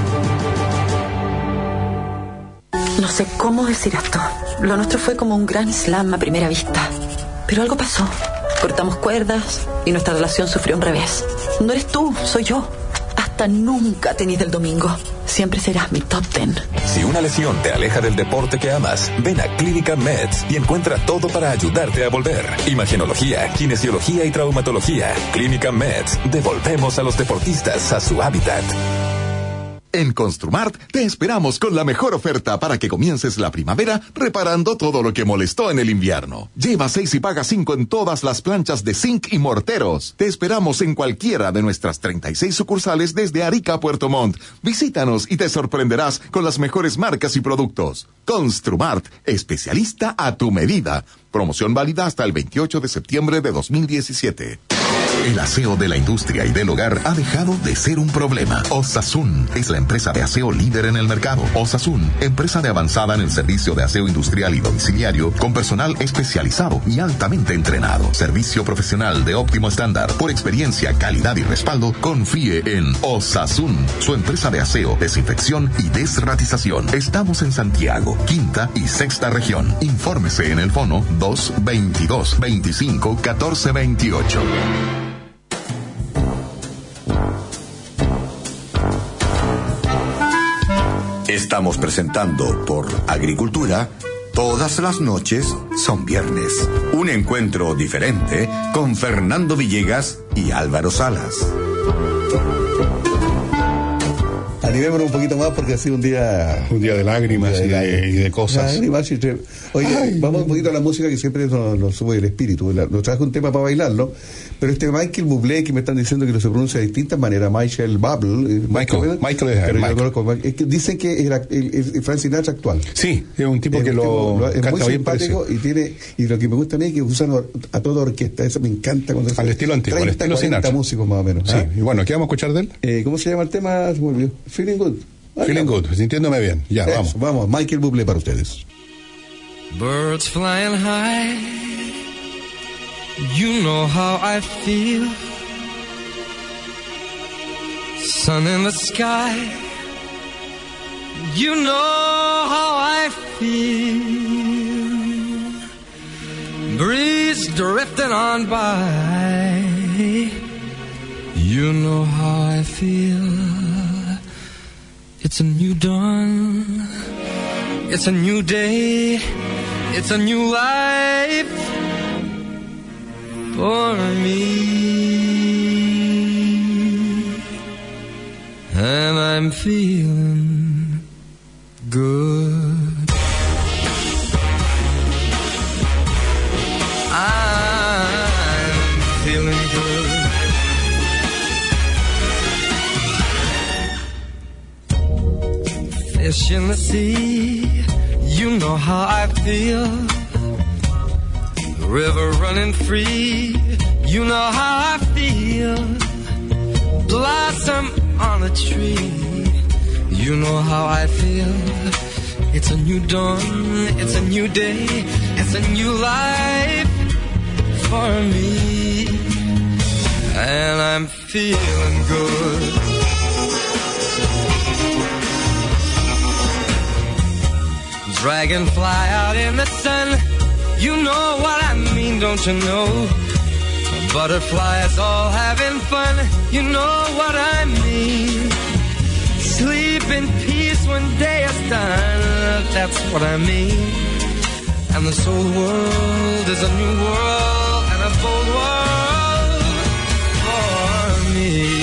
K: No sé cómo decir esto. Lo nuestro fue como un gran slam a primera vista. Pero algo pasó. Cortamos cuerdas y nuestra relación sufrió un revés. No eres tú, soy yo. Hasta nunca tenis del domingo. Siempre serás mi top 10.
M: Si una lesión te aleja del deporte que amas, ven a Clínica Meds y encuentra todo para ayudarte a volver. Imagenología, kinesiología y traumatología. Clínica Meds. Devolvemos a los deportistas a su hábitat.
D: En Construmart te esperamos con la mejor oferta para que comiences la primavera reparando todo lo que molestó en el invierno. Lleva 6 y paga 5 en todas las planchas de zinc y morteros. Te esperamos en cualquiera de nuestras 36 sucursales desde Arica a Puerto Montt. Visítanos y te sorprenderás con las mejores marcas y productos. Construmart, especialista a tu medida. Promoción válida hasta el 28 de septiembre de 2017. El aseo de la industria y del hogar ha dejado de ser un problema. Osasun es la empresa de aseo líder en el mercado. Osasun, empresa de avanzada en el servicio de aseo industrial y domiciliario, con personal especializado y altamente entrenado. Servicio profesional de óptimo estándar. Por experiencia, calidad y respaldo, confíe en Osasun, su empresa de aseo, desinfección y desratización. Estamos en Santiago, quinta y sexta región. Infórmese en el fono 222-25-1428.
A: Estamos presentando por Agricultura, todas las noches son viernes. Un encuentro diferente con Fernando Villegas y Álvaro Salas.
C: Animémonos un poquito más porque ha sido un día
B: de lágrimas y de cosas.
C: Lágrimas y oye, vamos un poquito a la música que siempre nos sube el espíritu. Nos traje un tema para bailarlo, pero este Michael Bublé, que me están diciendo que lo se pronuncia de distintas maneras, Michael es que dicen que era el Frank Sinatra actual.
B: Sí, es un tipo que lo
C: es muy simpático y lo que me gusta a mí es que usan a toda orquesta. Eso me encanta cuando
B: al estilo antiguo,
C: 30,
B: al estilo
C: 40 músicos más o menos.
B: Sí, y bueno, ¿qué vamos a escuchar de él?
C: ¿Cómo se llama el tema? Se me olvidó. Feeling Good.
B: Feeling Good, sintiéndome bien. Ya,
C: eso, vamos. Michael Bublé para ustedes.
W: Birds flying high, you know how I feel. Sun in the sky, you know how I feel. Breeze drifting on by, you know how I feel. It's a new dawn, it's a new day, it's a new life for me. And I'm feeling good. I'm feeling good. Fish in the sea, you know how I feel. The river running free, you know how I feel. Blossom on a tree, you know how I feel. It's a new dawn, it's a new day, it's a new life for me, and I'm feeling good. Dragonfly out in the sun, you know what I mean, don't you know? Butterflies all having fun, you know what I mean. Sleep in peace when day is done, that's what I mean. And this whole world is a new world and a bold world for me.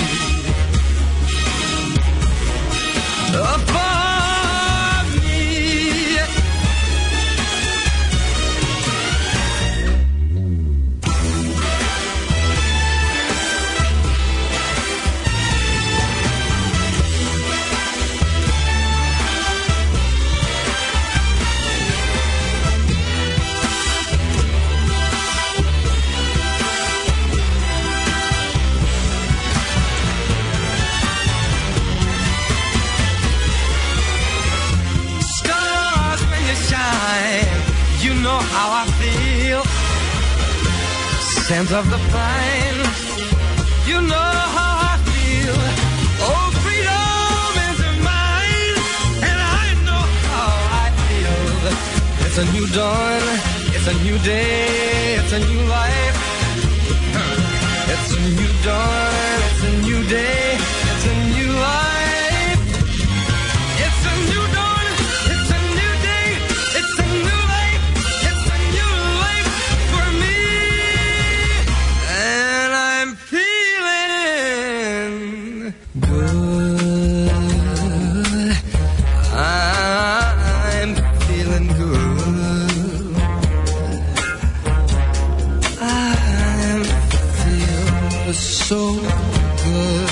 W: How I feel, scent of the pine, you know how I feel. Oh, freedom is mine, and I know how I feel. It's a new dawn, it's a new day, it's a new life. It's a new dawn, it's a new day, it's a new life. It's a new dawn, it's a new day, it's a new life. So good,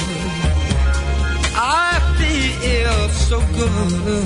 W: I feel so good.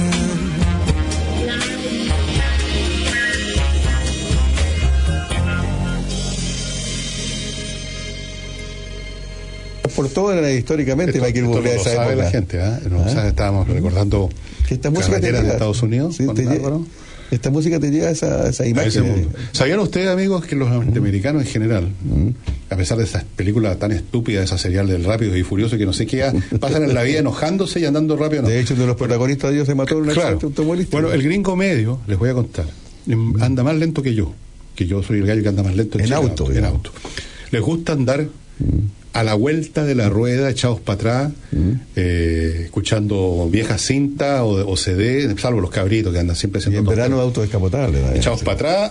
C: Por todo históricamente,
B: Michael Bublé, esa época. La gente, estábamos recordando
C: esta música
B: carreteras de Estados Unidos.
C: Sí, esta música te lleva a esa imagen.
B: ¿Sabían ustedes, amigos, que los norteamericanos en general, a pesar de esas películas tan estúpidas, esa serial del Rápido y Furioso, que no sé qué, pasan en la vida enojándose y andando rápido?
C: De hecho, uno de los protagonistas de ellos se mató en un accidente automovilístico.
B: Bueno, el gringo medio, les voy a contar, anda más lento que yo soy el gallo que anda más lento en auto. Les gusta andar a la vuelta de la rueda, echados para atrás, escuchando viejas cintas o CD, salvo los cabritos que andan siempre haciendo.
C: Y en verano auto descapotable.
B: Echados para atrás,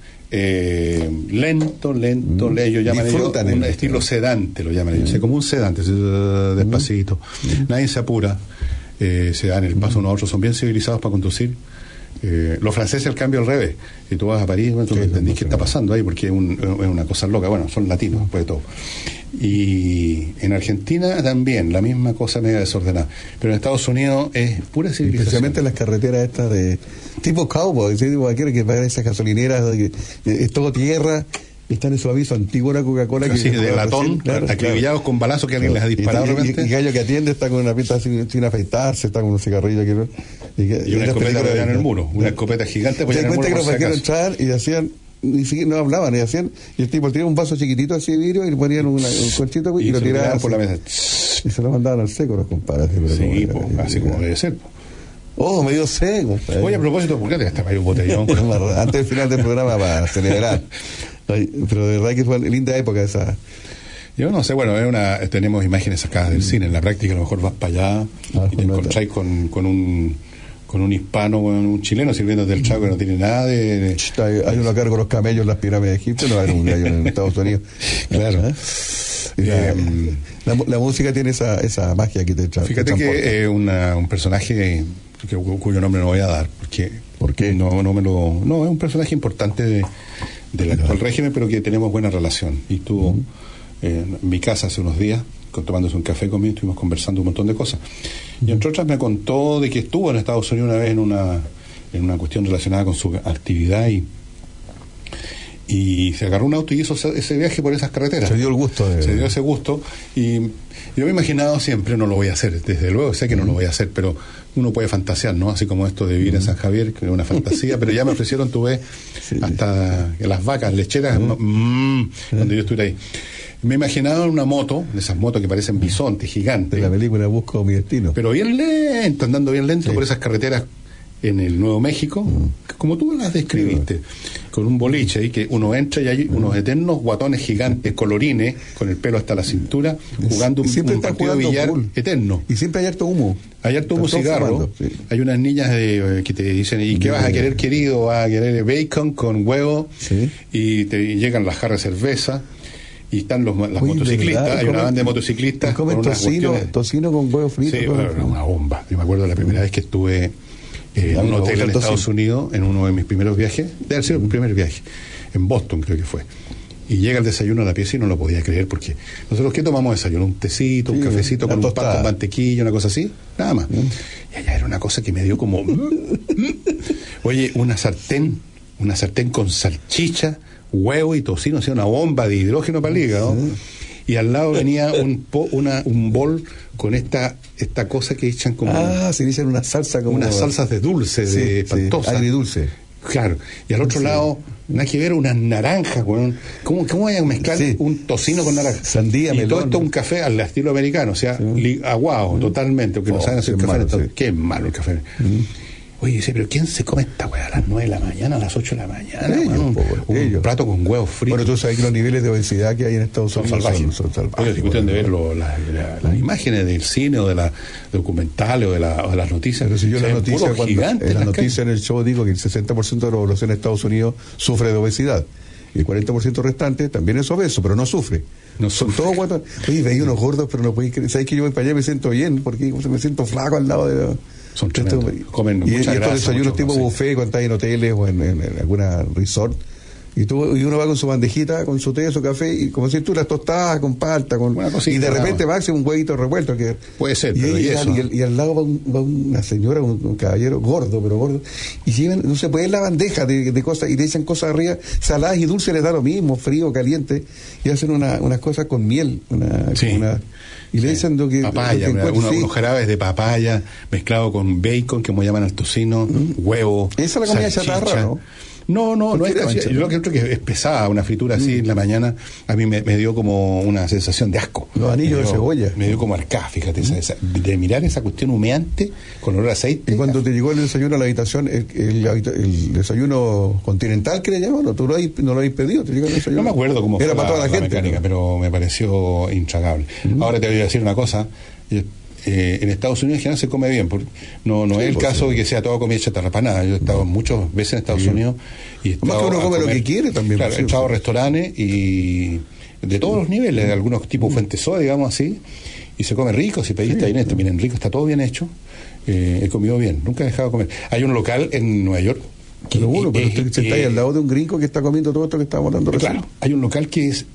B: lento, ellos llaman un estilo sedante, lo llaman ellos, como un sedante, despacito. Nadie se apura, se dan el paso uno a otro, son bien civilizados para conducir. Los franceses al cambio al revés. Si tú vas a París, tú no entendís qué está pasando ahí, porque es una cosa loca. Bueno, son latinos después de todo. Y en Argentina también la misma cosa media desordenada, pero en Estados Unidos es pura civilización.
C: Especialmente en las carreteras estas de tipo cowboy, ¿sí? Tipo aquel que para esas gasolineras es todo tierra. Están en su aviso antiguo una Coca-Cola que
B: de latón, acribillados con balazos que alguien les ha disparado.
C: Y gallo que atiende está con una pinta sin afeitarse, está con un cigarrillo
B: y una escopeta apoyada en el muro, una escopeta gigante apoyada en el muro.
C: Se cuenta que los entrar y hacían, no hablaban, y el tipo tiraba un vaso chiquitito así de vidrio y le ponían un conchito y lo tiraban
B: por la mesa
C: y se lo mandaban al seco los compadres.
B: Sí, así como debe ser.
C: Medio seco.
B: Oye, a propósito, ¿por qué te gastas ahí un botellón?
C: Antes del final del programa para celebrar. Pero de verdad que fue linda época esa.
B: Yo no sé, bueno, tenemos imágenes sacadas del cine. En la práctica a lo mejor vas para allá y te encontráis con un hispano, un chileno sirviéndote el trago que no tiene nada de...
C: Hay uno a cargo de los camellos en las pirámides de Egipto, no hay un gallo en Estados Unidos.
B: Claro.
C: La música tiene esa magia que te trae.
B: Fíjate que un personaje cuyo nombre no voy a dar, porque
C: ¿por qué?
B: No, es un personaje importante del actual régimen, pero que tenemos buena relación. Y estuvo en mi casa hace unos días, tomándose un café conmigo, estuvimos conversando un montón de cosas. Y entre otras me contó de que estuvo en Estados Unidos una vez en una cuestión relacionada con su actividad y se agarró un auto y hizo ese viaje por esas carreteras.
C: Se dio el gusto.
B: Se dio ese gusto. Y yo me he imaginado siempre, no lo voy a hacer, desde luego sé que no lo voy a hacer, pero uno puede fantasear, ¿no? Así como esto de vivir en San Javier, que es una fantasía, pero ya me ofrecieron, tuve hasta las vacas lecheras, donde yo estuve ahí. Me he imaginado en una moto, de esas motos que parecen bisontes, gigantes.
C: De la película Busco mi destino.
B: Pero bien lento, andando bien lento por esas carreteras en el Nuevo México, como tú las describiste, con un boliche ahí que uno entra y hay unos eternos guatones gigantes, colorines, con el pelo hasta la cintura, jugando un partido de billar eterno.
C: Y siempre hay harto humo.
B: Hay harto humo, cigarro. Hay unas niñas que te dicen, ¿y qué vas a querer, querido? ¿Vas a querer bacon con huevo? Y te llegan las jarras de cerveza. Y están las motociclistas, hay una banda de motociclistas
C: con unas tocino con huevo frito.
B: Sí, una bomba. Yo me acuerdo la primera vez que estuve en un hotel en Estados Unidos, en uno de mis primeros viajes, debe haber sido mi primer viaje, en Boston creo que fue. Y llega el desayuno a la pieza y no lo podía creer, porque nosotros, ¿qué tomamos desayuno? Un tecito, un cafecito con un pan con mantequilla, una cosa así, nada más. Y allá era una cosa que me dio como... Oye, una sartén con salchicha, huevo y tocino, o sea, una bomba de hidrógeno para el hígado. Y al lado venía un bol con esta cosa que echan como...
C: se dicen una salsa como...
B: Unas salsas de dulce, de espantosa.
C: Agridulce.
B: Claro. Y al otro lado, nada que ver, unas naranjas. ¿Cómo vayan a mezclar un tocino con naranja?
C: Sandía,
B: y
C: melón.
B: todo esto un café al estilo americano, o sea, aguado, totalmente, porque no saben hacer café. Qué malo el café. Oye, dice, pero ¿quién se come esta weá a las 9 de la mañana, a las 8 de la mañana? Un plato con huevos fritos.
C: Bueno, tú sabes que los niveles de obesidad que hay en Estados Unidos son salvajes.
B: Oye, si cuestión de ver las imágenes del cine o de las documentales o de las noticias.
C: Pero si yo en la noticia en el show digo que el 60% de la población de Estados Unidos sufre de obesidad. Y el 40% restante también es obeso, pero no sufre. Son todos guatos. Oye, veía unos gordos, pero no podéis creer. ¿Sabes que yo voy para allá y me siento bien? Porque me siento flaco al lado de...
B: Son tremendos. Comen mucha grasa.
C: Estos desayunos tipo buffet cuando estás en hoteles o en alguna resort. Y uno va con su bandejita, con su té, su café, y como si tú las tostadas con palta, y de repente va a hacer un huevito revuelto. Que
B: puede ser,
C: y al lado va una señora, un caballero gordo, y llevan, no se puede la bandeja de cosas, y le echan cosas arriba, saladas y dulces, les da lo mismo, frío, caliente, y hacen unas cosas con miel, y le dicen lo que...
B: Papaya, unos jarabes de papaya, mezclado con bacon, que me llaman al tocino, huevo,
C: esa es la comida chatarra, ¿no?
B: No es casi, yo creo que es pesada, una fritura así en la mañana, a mí me dio como una sensación de asco.
C: Los anillos de cebolla.
B: Me dio como arcá, fíjate, de mirar esa cuestión humeante con olor a aceite.
C: Y cuando te llegó el desayuno a la habitación, el desayuno continental que le llaman, ¿no? Tú no lo habéis pedido, te llegó el desayuno.
B: No me acuerdo cómo
C: era
B: fue
C: para toda la gente,
B: mecánica, pero me pareció intragable. Ahora te voy a decir una cosa. En Estados Unidos en general se come bien, porque no es el caso de que sea toda comida chatarra para nada. Yo he estado muchas veces en Estados Unidos y he estado
C: más que uno come lo que quiere también.
B: Claro, he estado a restaurantes y de todos los niveles, de algunos tipos Fuentesoa, digamos así, y se come rico. Si pediste ahí, miren, rico, está todo bien hecho. He comido bien, nunca he dejado de comer. Hay un local en Nueva York.
C: Pero usted está ahí al lado de un gringo que está comiendo todo esto que estábamos hablando recién.
B: Claro, hay un local que es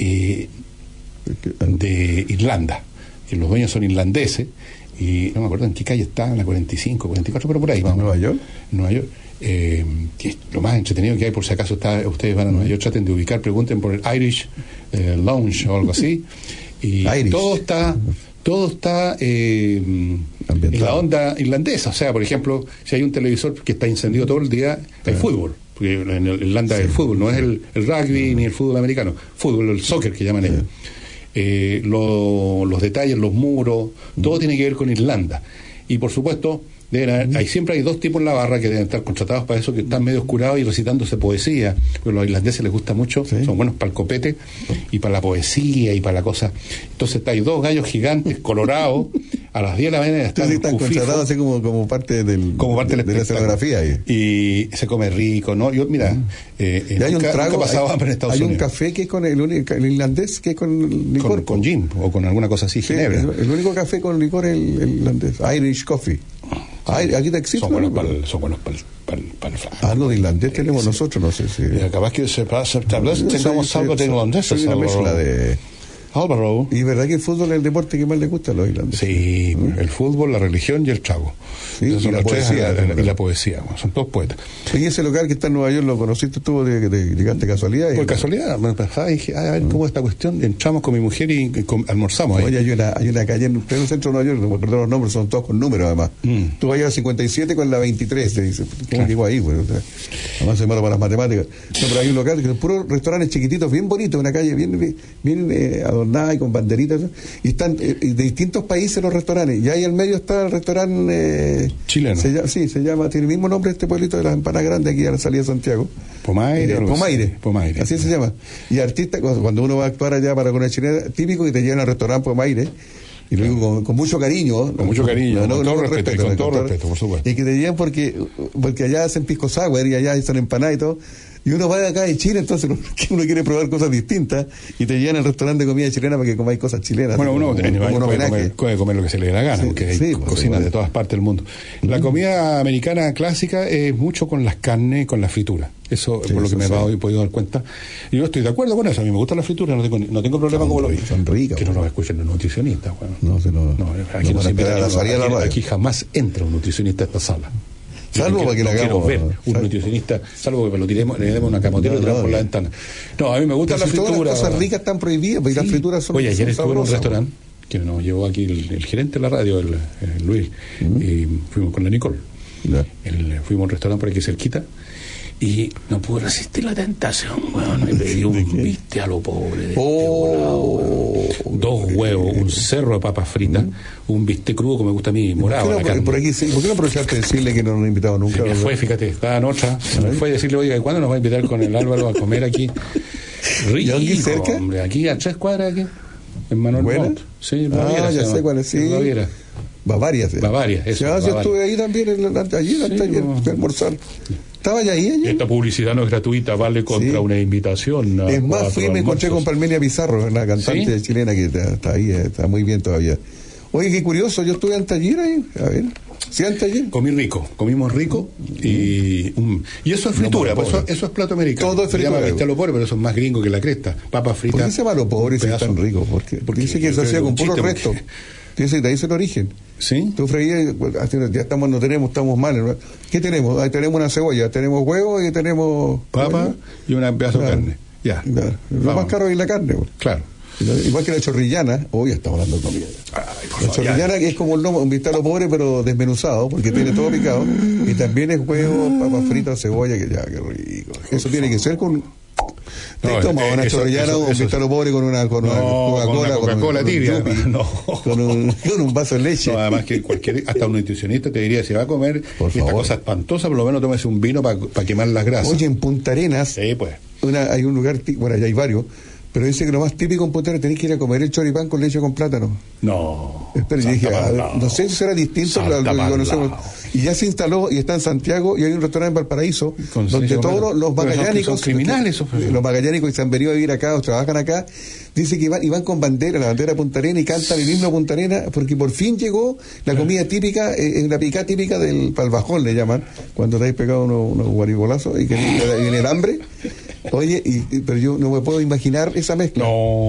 B: de Irlanda. Los dueños son irlandeses y no me acuerdo en qué calle está, en la 45, 44, pero por ahí vamos.
C: ¿Nueva York?
B: Nueva York. Que es lo más entretenido que hay, por si acaso ustedes van a Nueva York, traten de ubicar, pregunten por el Irish Lounge o algo así. Y todo está en la onda irlandesa. O sea, por ejemplo, si hay un televisor que está encendido todo el día, hay fútbol. Porque en Irlanda es el fútbol, no es el rugby ni el fútbol americano. Fútbol, el soccer que llaman ellos. Los detalles, los muros, todo tiene que ver con Irlanda. Y por supuesto, siempre hay dos tipos en la barra que deben estar contratados para eso, que están medio oscurados y recitándose poesía, porque a los irlandeses les gusta mucho, son buenos para el copete y para la poesía y para la cosa. Entonces hay dos gallos gigantes colorados a las 10 de la mañana
C: están contratados así como parte de la escenografía
B: y se come rico, ¿no? Yo mira,
C: hay un trago,
B: pasado hambre en Estados
C: Unidos.
B: Hay
C: un café que es con el irlandés, que es con licor,
B: con gin o con alguna cosa así, ginebra.
C: El único café con licor es el irlandés, Irish coffee. Aquí te existe.
B: Son buenos para el flan.
C: Algo de irlandés tenemos nosotros, no sé si.
B: Capaz que tal vez tengamos algo de irlandés.
C: Soy una mezcla de.
B: Álvaro.
C: Y verdad que el fútbol es el deporte que más le gusta a los irlandeses.
B: Sí, el fútbol, la religión y el trago.
C: Sí,
B: son
C: la poesía.
B: Y la poesía, son todos poetas.
C: Y ese local que está en Nueva York, ¿lo conociste tú? ¿Llegaste casualidad?
B: Por casualidad, me pasaba y dije, a ver cómo es esta cuestión. Entramos con mi mujer y almorzamos ahí.
C: Oye, hay una calle en pleno centro de Nueva York, no me acuerdo los nombres, son todos con números además. Tú vas a 57 con la 23, te dice. ¿Cómo llegó ahí? Bueno, además soy malo para las matemáticas. No, pero hay un local que es puro restaurantes chiquititos, bien bonitos, una calle bien adornada y con banderitas. Y están de distintos países los restaurantes. Y ahí al medio está el restaurante
B: chileno.
C: Se llama, tiene el mismo nombre este pueblito de las empanadas grandes aquí a la salida de Santiago. Pomaire. Así se llama. Y artistas, cuando uno va a actuar allá para con una chilena, típico que te llevan al restaurante Pomaire. Y lo digo con mucho cariño.
B: Con mucho cariño, con todo respeto, por supuesto.
C: Y que te llevan porque allá hacen pisco sour y allá hacen empanadas y todo. Y uno va de acá de Chile, entonces uno quiere probar cosas distintas y te llevan al restaurante de comida chilena para que comáis cosas chilenas.
B: Bueno, uno puede comer lo que se le dé la gana, porque hay cocinas de todas partes del mundo. La comida americana clásica es mucho con las carnes, con la fritura. Eso es por lo que me he podido dar cuenta. Y yo estoy de acuerdo con eso. A mí me gusta la fritura, no tengo problema con lo
C: son ricas.
B: Que no nos escuchen los nutricionistas. Bueno.
C: Aquí no se
B: aquí jamás entra un nutricionista a esta sala.
C: Salvo para que la hagamos.
B: Ver un nutricionista, salvo que le demos una camotera y lo tiramos por la ventana. No, a mí me gusta la fritura.
C: Todas las cosas ricas están prohibidas, porque las frituras son.
B: Oye, ayer estuve en un restaurante que nos llevó aquí el gerente de la radio, el Luis, y fuimos con la Nicole. Fuimos a un restaurante por aquí cerquita. Y no pude resistir la tentación, weón. Me pedí un bistec a lo pobre. Dos huevos, un cerro de papas fritas, un bistec crudo que me gusta a mí, morado.
C: ¿Por qué no aprovechaste de decirle que no nos invitado nunca?
B: Me fue, fíjate, estaba en otra. Me fue a decirle, oiga, ¿cuándo nos va a invitar con el Álvaro a comer aquí? Rico, ¿y aquí cerca? Hombre, aquí a 3 cuadras, aquí, en Manuel Montt. Sí, Baviera.
C: Ya sé cuál es, sí.
B: Baviera.
C: Bavaria,
B: eso.
C: Yo estuve ahí también ayer, fui a almorzar. ¿Estaba ya ahí ayer?
B: Esta publicidad no es gratuita, vale contra una invitación.
C: Es más, fui y me encontré con Palmelia Pizarro, una cantante chilena que está ahí, está muy bien todavía. Oye, qué curioso, yo estuve anteayer ahí, a ver. ¿Sí, anteayer?
B: Comimos rico y eso es fritura, eso es plato americano.
C: Todo es fritura.
B: Se llama bistec a lo pobre, pero eso es más gringo que la cresta. Papas fritas.
C: ¿Por qué se llama lo pobre si es tan rico? Porque dice que se hacía con puro resto. Dice, de ahí es el origen.
B: ¿Sí?
C: Tú freías, ya estamos mal, ¿no? ¿Qué tenemos? Ahí tenemos una cebolla, tenemos huevo y tenemos
B: papa y un pedazo de carne. Ya.
C: Lo más caro es la carne.
B: Claro.
C: Igual que la chorrillana, hoy estamos hablando de comida. La chorrillana que es como un bistec a lo pobre, pero desmenuzado, porque tiene todo picado. Y también es huevo, papas fritas, cebolla, que ya, qué rico. Eso tiene que ser con. Toma una chorrillana o un bistec a lo pobre con una Coca-Cola
B: tibia.
C: Con un vaso de leche.
B: No, además que hasta un nutricionista te diría, si va a comer esta cosa espantosa, por lo menos tómese un vino para quemar las grasas.
C: Oye, en Punta Arenas, hay un lugar, bueno, allá hay varios, pero dice que lo más típico en Punta Arenas tenés que ir a comer el choripán con leche con plátano.
B: No.
C: Espera, yo dije, no sé si será distinto a lo que conocemos. Y ya se instaló y está en Santiago y hay un restaurante en Valparaíso donde todos los magallánicos, los magallánicos que se han venido a vivir acá o trabajan acá, dice que van con bandera, la bandera de Punta Arenas, y cantan el himno Punta Arenas, porque por fin llegó la comida típica, la picada típica del palbajón, le llaman, cuando te has pegado unos guaribolazos y que viene el hambre. Oye, pero yo no me puedo imaginar esa mezcla.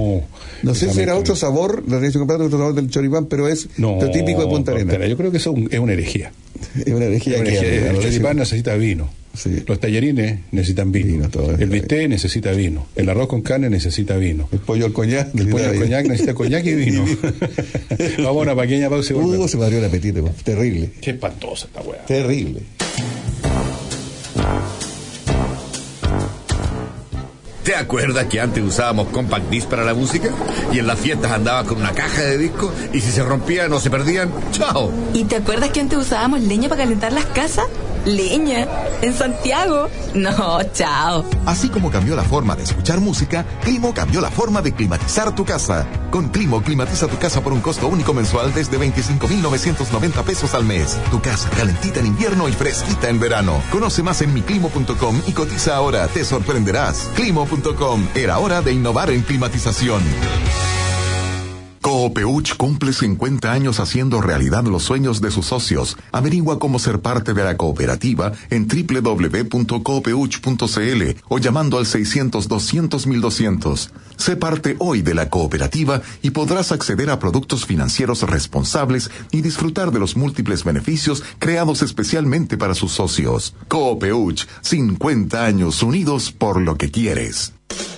C: No sé si era otro sabor, la leche con plátano, otro sabor del choripán, pero es lo típico de Punta Arenas.
B: Yo creo que eso es una herejía.
C: Es una herejía.
B: El choripán necesita vino. Sí. Los tallarines necesitan vino. El bistec necesita vino. El arroz con carne necesita vino.
C: El pollo al coñac.
B: Necesita coñac y vino. Vamos a una pequeña pausa y volvemos.
C: Se me abrió el apetito. Terrible.
B: Qué espantosa esta weá.
C: Terrible.
A: ¿Te acuerdas que antes usábamos compact disc para la música? Y en las fiestas andaba con una caja de discos y si se rompían o se perdían, ¡chao!
K: ¿Y te acuerdas que antes usábamos leña para calentar las casas? ¿Leña? ¿En Santiago? No, chao.
F: Así como cambió la forma de escuchar música, Climo cambió la forma de climatizar tu casa. Con Climo, climatiza tu casa por un costo único mensual desde 25,990 pesos al mes. Tu casa calentita en invierno y fresquita en verano. Conoce más en miclimo.com y cotiza ahora. Te sorprenderás. Climo.com. Era hora de innovar en climatización.
D: Coopeuch cumple 50 años haciendo realidad los sueños de sus socios. Averigua cómo ser parte de la cooperativa en www.coopeuch.cl o llamando al 600-200-1200. Sé parte hoy de la cooperativa y podrás acceder a productos financieros responsables y disfrutar de los múltiples beneficios creados especialmente para sus socios. Coopeuch, 50 años unidos por lo que quieres.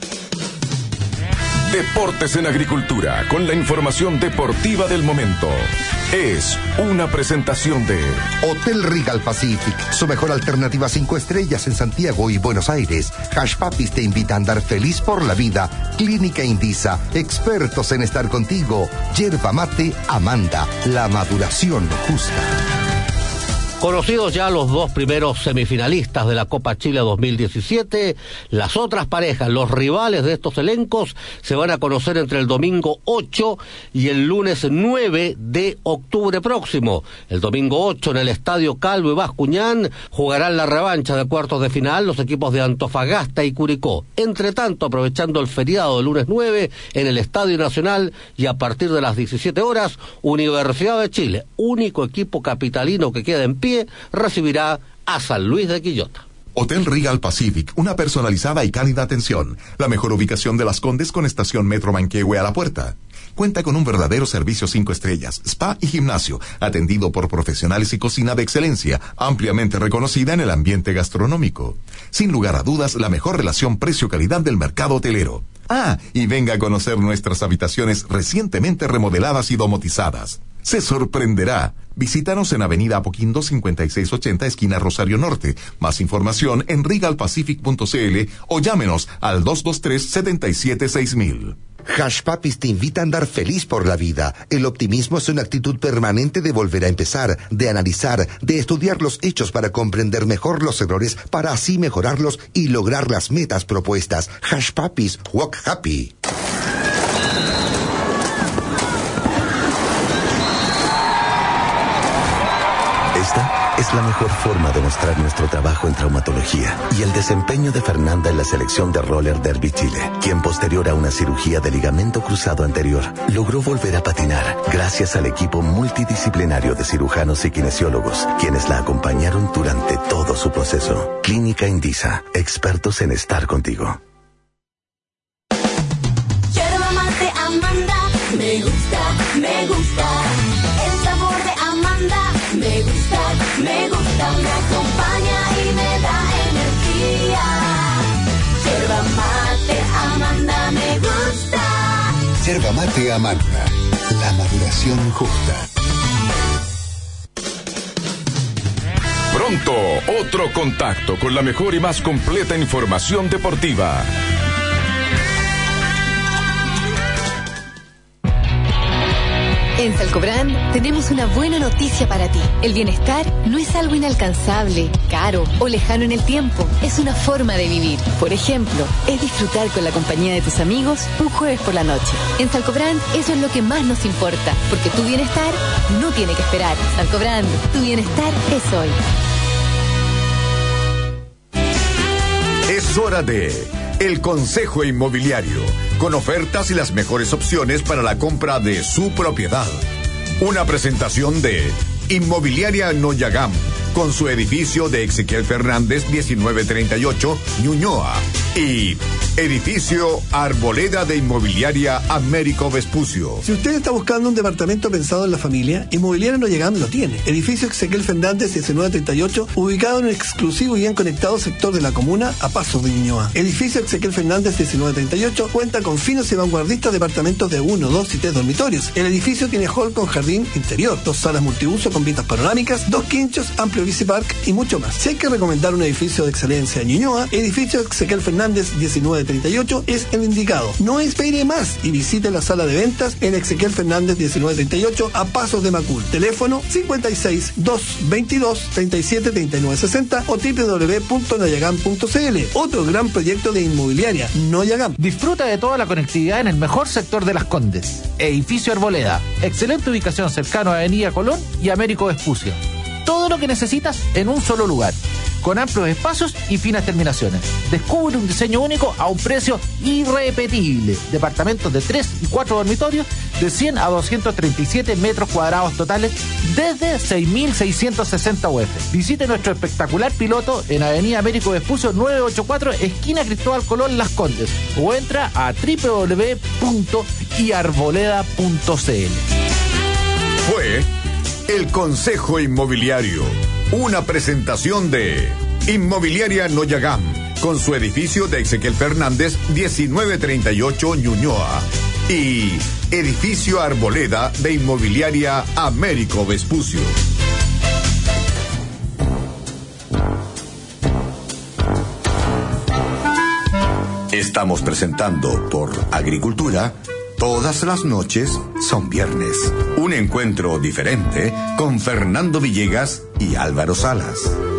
O: Deportes en Agricultura, con la información deportiva del momento. Es una presentación de
F: Hotel Regal Pacific, su mejor alternativa 5 estrellas en Santiago y Buenos Aires. Hash Papis te invita a andar feliz por la vida. Clínica Indisa, expertos en estar contigo. Yerba Mate Amanda, la maduración justa.
G: Conocidos ya los dos primeros semifinalistas de la Copa Chile 2017, las otras parejas, los rivales de estos elencos, se van a conocer entre el domingo 8 y el lunes 9 de octubre próximo. El domingo 8 en el Estadio Calvo y Bascuñán jugarán la revancha de cuartos de final los equipos de Antofagasta y Curicó. Entre tanto, aprovechando el feriado del lunes 9 en el Estadio Nacional y a partir de las 17 horas, Universidad de Chile, único equipo capitalino que queda en pie, recibirá a San Luis de Quillota.
D: Hotel Regal Pacific, una personalizada y cálida atención. La mejor ubicación de Las Condes con estación Metro Manquehue a la puerta. Cuenta con un verdadero servicio 5 estrellas, spa y gimnasio, atendido por profesionales y cocina de excelencia, ampliamente reconocida en el ambiente gastronómico. Sin lugar a dudas, la mejor relación precio-calidad del mercado hotelero. Ah, y venga a conocer nuestras habitaciones recientemente remodeladas y domotizadas. Se sorprenderá. Visítanos en Avenida Apoquindo 5680, esquina Rosario Norte. Más información en regalpacific.cl o llámenos al 223-776000.
F: Hash Papis te invita a andar feliz por la vida. El optimismo es una actitud permanente de volver a empezar, de analizar, de estudiar los hechos para comprender mejor los errores, para así mejorarlos y lograr las metas propuestas. Hash Papis, walk happy.
J: Esta es la mejor forma de mostrar nuestro trabajo en traumatología y el desempeño de Fernanda en la selección de Roller Derby Chile, quien posterior a una cirugía de ligamento cruzado anterior, logró volver a patinar gracias al equipo multidisciplinario de cirujanos y kinesiólogos, quienes la acompañaron durante todo su proceso. Clínica Indisa, expertos en estar contigo.
H: Yerba Mate Amanda, me gusta, me gusta. El sabor de Amanda, me gusta, me acompaña y me da energía. Yerba Mate Amanda, me gusta.
L: Yerba Mate Amanda, la maduración justa.
O: Pronto, otro contacto con la mejor y más completa información deportiva.
X: En Salcobrand tenemos una buena noticia para ti. El bienestar no es algo inalcanzable, caro o lejano en el tiempo. Es una forma de vivir. Por ejemplo, es disfrutar con la compañía de tus amigos un jueves por la noche. En Salcobrand eso es lo que más nos importa, porque tu bienestar no tiene que esperar. Salcobrand, tu bienestar es hoy.
A: Es hora de El Consejo Inmobiliario, con ofertas y las mejores opciones para la compra de su propiedad. Una presentación de Inmobiliaria Noyagam, con su edificio de Ezequiel Fernández 1938, Ñuñoa, y edificio Arboleda de Inmobiliaria Américo Vespucio.
Y: Si usted está buscando un departamento pensado en la familia, Inmobiliaria Noyagam lo tiene. Edificio Ezequiel Fernández 1938, ubicado en un exclusivo y bien conectado sector de la comuna a pasos de Ñuñoa. Edificio Ezequiel Fernández 1938 cuenta con finos y vanguardistas departamentos de 1, 2 y 3 dormitorios. El edificio tiene hall con jardín interior, 2 salas multiuso con vistas panorámicas, 2 quinchos, amplio bicipark y mucho más. Si hay que recomendar un edificio de excelencia en Ñuñoa, Edificio Ezequiel Fernández 1938 es el indicado. No espere más y visite la sala de ventas en Ezequiel Fernández 1938 a pasos de Macul. Teléfono 56 222 37 39 60 o www.noyagam.cl. Otro gran proyecto de inmobiliaria, Noyagam.
Z: Disfruta de toda la conectividad en el mejor sector de Las Condes. Edificio Arboleda. Excelente ubicación cercano a Avenida Colón y Américo Vespucio. Todo lo que necesitas en un solo lugar, con amplios espacios y finas terminaciones. Descubre un diseño único a un precio irrepetible. Departamentos de 3 y 4 dormitorios de 100 a 237 metros cuadrados totales desde 6.660 UF. Visite nuestro espectacular piloto en Avenida Américo Vespucio 984, esquina Cristóbal Colón, Las Condes, o entra a www.iarboleda.cl.
A: Fue el Consejo Inmobiliario, una presentación de Inmobiliaria Noyagam, con su edificio de Ezequiel Fernández 1938 Ñuñoa, y Edificio Arboleda de Inmobiliaria Américo Vespucio. Estamos presentando por Agricultura, todas las noches son viernes. Un encuentro diferente con Fernando Villegas y Álvaro Salas.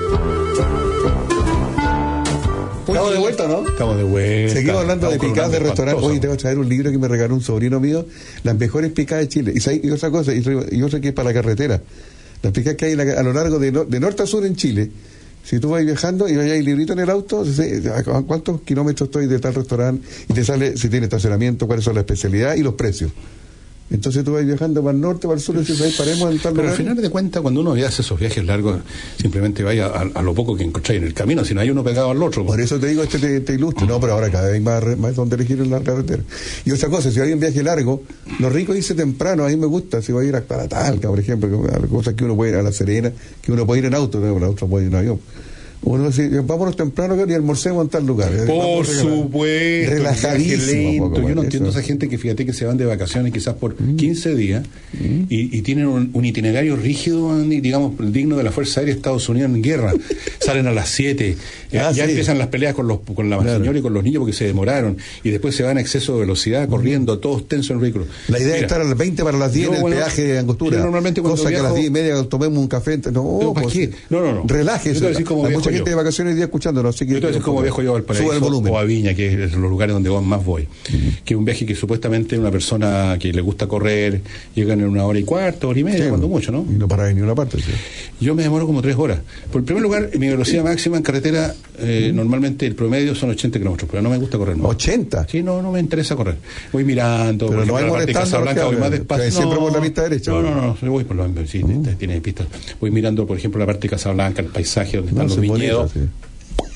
C: Estamos de vuelta, ¿no?
B: Estamos de vuelta.
C: Seguimos hablando de picadas de restaurante. Hoy te voy a traer un libro que me regaló un sobrino mío, las mejores picadas de Chile. Y otra cosa, y otra que es para la carretera. Las picadas que hay a lo largo de norte a sur en Chile. Si tú vas viajando y hay librito en el auto, ¿a cuántos kilómetros estoy de tal restaurante? Y te sale si tiene estacionamiento, cuáles son las especialidades y los precios. Entonces tú vas viajando para el norte, para el sur, y dices, ahí paremos en tal lugar.
B: Pero al final de cuentas, cuando uno hace esos viajes largos, simplemente vaya a lo poco que encontráis en el camino, si no hay uno pegado al otro.
C: Por eso te digo, te ilustre. No, pero ahora cada vez más donde elegir en la carretera. Y otra cosa, si hay un viaje largo, lo rico irse temprano, a mí me gusta, si voy a ir a Talca, por ejemplo, cosas que uno puede ir a La Serena, que uno puede ir en auto, no, la otra puede ir en avión. Uno dice, vámonos temprano y almorcemos en tal lugar.
B: Por supuesto.
C: Relajadísimo.
B: Yo no entiendo a esa gente que, fíjate, que se van de vacaciones quizás por 15 días y tienen un itinerario rígido, digamos, digno de la Fuerza Aérea de Estados Unidos en guerra. Salen a las 7, ya empiezan las peleas con la señora y con los niños porque se demoraron, y después se van a exceso de velocidad, corriendo, todos tensos en el vehículo.
C: La idea es estar a las 20 para las 10 en el peaje de Angostura.
B: Normalmente
C: cosa que a las 10 y media tomemos un café. No, relájese. Hay mucha gente de vacaciones hoy día escuchándonos, así que
B: entonces como viajo yo al Paraíso o a Viña, que es los lugares donde más voy, que es un viaje que supuestamente una persona que le gusta correr llegan en 1 hora y cuarto, hora y media, cuando mucho, ¿no?
C: Y no paráis ni una parte. Sí.
B: Yo me demoro como 3 horas. Por primer lugar, mi velocidad máxima en carretera, normalmente el promedio son 80 kilómetros, pero no me gusta correr. ¿No?
C: ¿80?
B: Sí, no me interesa correr. Voy mirando,
C: pero no hay
B: la parte de Casablanca voy más despacio.
C: Siempre por la pista derecha.
B: No, voy por tiene pistas. Voy mirando, por ejemplo, la parte de Casablanca, el paisaje donde están los viñedos. Bonito, sí.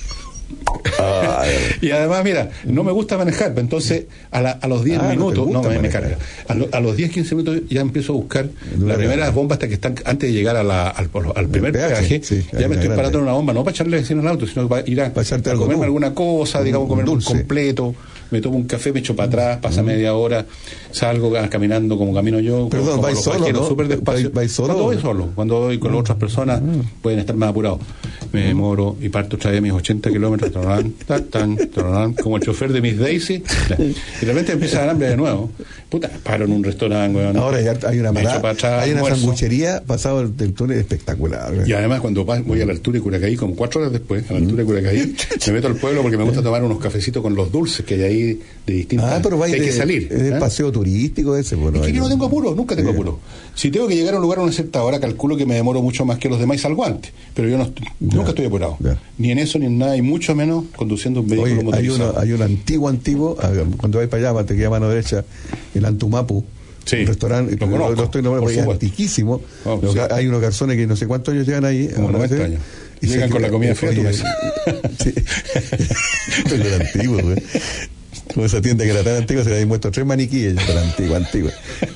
B: Y además, mira, no me gusta manejar, entonces a los 10 minutos, no me carga. A los 10-15 minutos ya empiezo a buscar las primeras bombas hasta que están antes de llegar al primer peaje. Ya me estoy parando en una bomba, no para echarle vecino al auto, sino para ir a comerme alguna cosa, digamos, comer un completo. Me tomo un café, me echo para atrás, pasa media hora, salgo caminando como camino yo.
C: Perdón, ¿vais solo, no?
B: Súper despacio.
C: ¿Vais solo?
B: Cuando voy solo, cuando voy con las otras personas pueden estar más apurados. Me demoro y parto otra vez mis 80 kilómetros, como el chofer de Miss Daisy, y de repente empieza a dar hambre de nuevo. Puta, paro en un restaurante, weón.
C: Ahora ya hay una hay una sanguchería pasado del túnel espectacular, weón.
B: Y además cuando voy a la altura de Curacaí, como 4 horas después, a la altura de Curacaí, me meto al pueblo porque me gusta tomar unos cafecitos con los dulces que hay ahí de distintas.
C: Pero hay que salir. Es el paseo turístico ese, bueno.
B: Es que yo no tengo apuro, nunca tengo apuro. Si tengo que llegar a un lugar a una cierta hora, calculo que me demoro mucho más que los demás y salgo antes. Pero yo nunca estoy apurado. Ni en eso, ni en nada, y mucho menos conduciendo un vehículo motorizado.
C: Hay un antiguo, cuando vais para allá, te queda a mano derecha, el Antumapu.
B: Sí,
C: un restaurante, lo estoy nombrando porque es antiquísimo. Hay unos garzones que no sé cuántos años llevan ahí.
B: Como 90 años. Y llegan con la comida fría.
C: Sí. Pero era antiguo, güey. Como esa tienda que era tan antigua, se le habían puesto 3 maniquíes, pero antigua.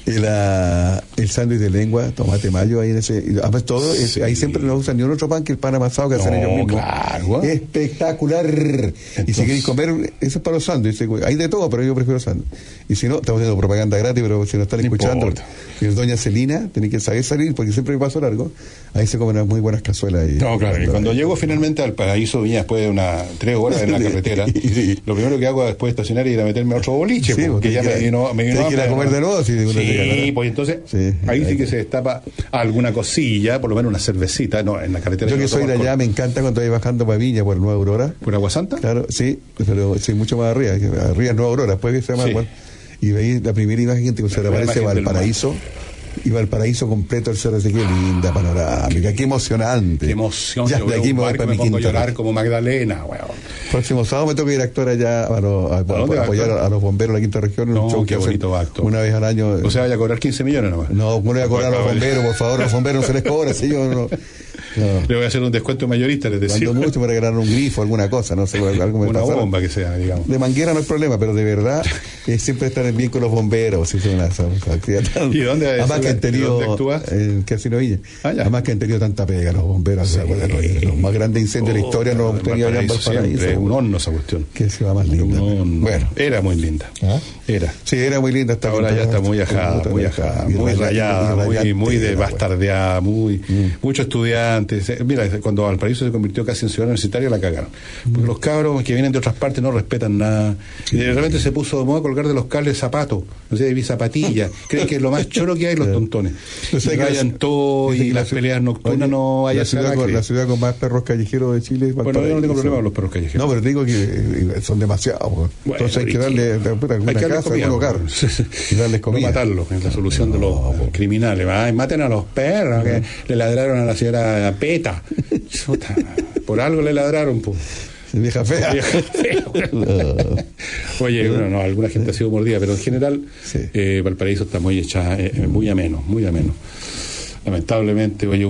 C: Y el sándwich de lengua, tomate mayo, ahí en ese. Además, todo, ahí siempre no usan ni un otro pan que el pan amasado que hacen ellos mismos.
B: Claro.
C: Espectacular. Entonces, y si queréis comer, eso es para los sándwiches. Hay de todo, pero yo prefiero sándwiches. Y si no, estamos haciendo propaganda gratis, pero si no están escuchando, y es doña Celina, tenéis que saber salir, porque siempre me paso largo. Ahí se comen unas muy buenas cazuelas.
B: Claro. Y cuando llego finalmente al Paraíso Viña, después de unas 3 horas en la carretera, lo primero que hago después de estacionar es ir a meterme a otro boliche, porque ya me vino
C: a comer de nuevo.
B: Pues entonces ahí sí que se destapa alguna cosilla, por lo menos una cervecita, en la carretera.
C: Yo que soy de allá, me encanta cuando voy bajando para Viña por Nueva Aurora.
B: ¿Por Agua Santa?
C: Claro, sí, pero sí, mucho más arriba es Nueva Aurora, después que se llama y veis la primera imagen que se reaparece Valparaíso, Y Valparaíso completo el cerro, así que linda panorámica, qué emocionante.
B: Qué emoción,
C: ya
B: yo
C: de
B: veo
C: aquí
B: un
C: me voy
B: barco,
C: para
B: me
C: mi
B: pongo a
C: quinta.
B: llorar como Magdalena, weón.
C: Próximo sábado me toca ir a actuar allá a
B: dónde va a
C: apoyar
B: actuar?
C: a los bomberos de la quinta región en un
B: No,
C: show
B: qué
C: que hacen
B: bonito acto.
C: una vez al año.
B: O sea, vaya a cobrar 15 millones nomás.
C: No, no le voy a cobrar a los bomberos, por favor, a los bomberos no se les cobra, señor. No.
B: Le voy a hacer un descuento mayorista, les decía.
C: Cuando mucho para regalar un grifo, alguna cosa, no sé, algo me
B: Una
C: pasaron.
B: bomba que sea, digamos.
C: De manguera no hay problema, pero de verdad siempre estar bien con los bomberos. Si son una actividad tan...
B: ¿Y dónde
C: además que han tenido
B: dónde actúas?
C: en Casino Villa. Además que han tenido tanta pega los bomberos.
B: Sí.
C: Los más grandes incendios de la historia no hemos tenido allá en Valparaíso.
B: Es un horno esa cuestión.
C: Que se va más linda.
B: Bueno, era muy linda. Era.
C: Sí, era muy linda.
B: Ahora ya está muy ajada, muy rayada, muy bastardeada, muchos estudiantes. Mira, cuando Valparaíso se convirtió casi en ciudad universitaria, la cagaron. Porque los cabros que vienen de otras partes no respetan nada. Y de repente se puso de moda colgar de los cables zapatos, no sé, de zapatillas. Creen que es lo más choro que hay los tontones. Y rayan todo y las peleas nocturnas no hay.
C: La ciudad con más perros callejeros de Chile.
B: Bueno, yo no tengo problema con los perros callejeros.
C: No, pero digo que son demasiados. Entonces hay que darle una casa, un hogar. Y darles comida.
B: No matarlos, es la solución de los criminales. Ay, maten a los perros que le ladraron a la señora Peta. Chuta, por algo le ladraron, pues.
C: Vieja fea.
B: Oye, bueno, alguna gente ha sido mordida, pero en general Valparaíso está muy hecha, muy ameno. Lamentablemente, oye,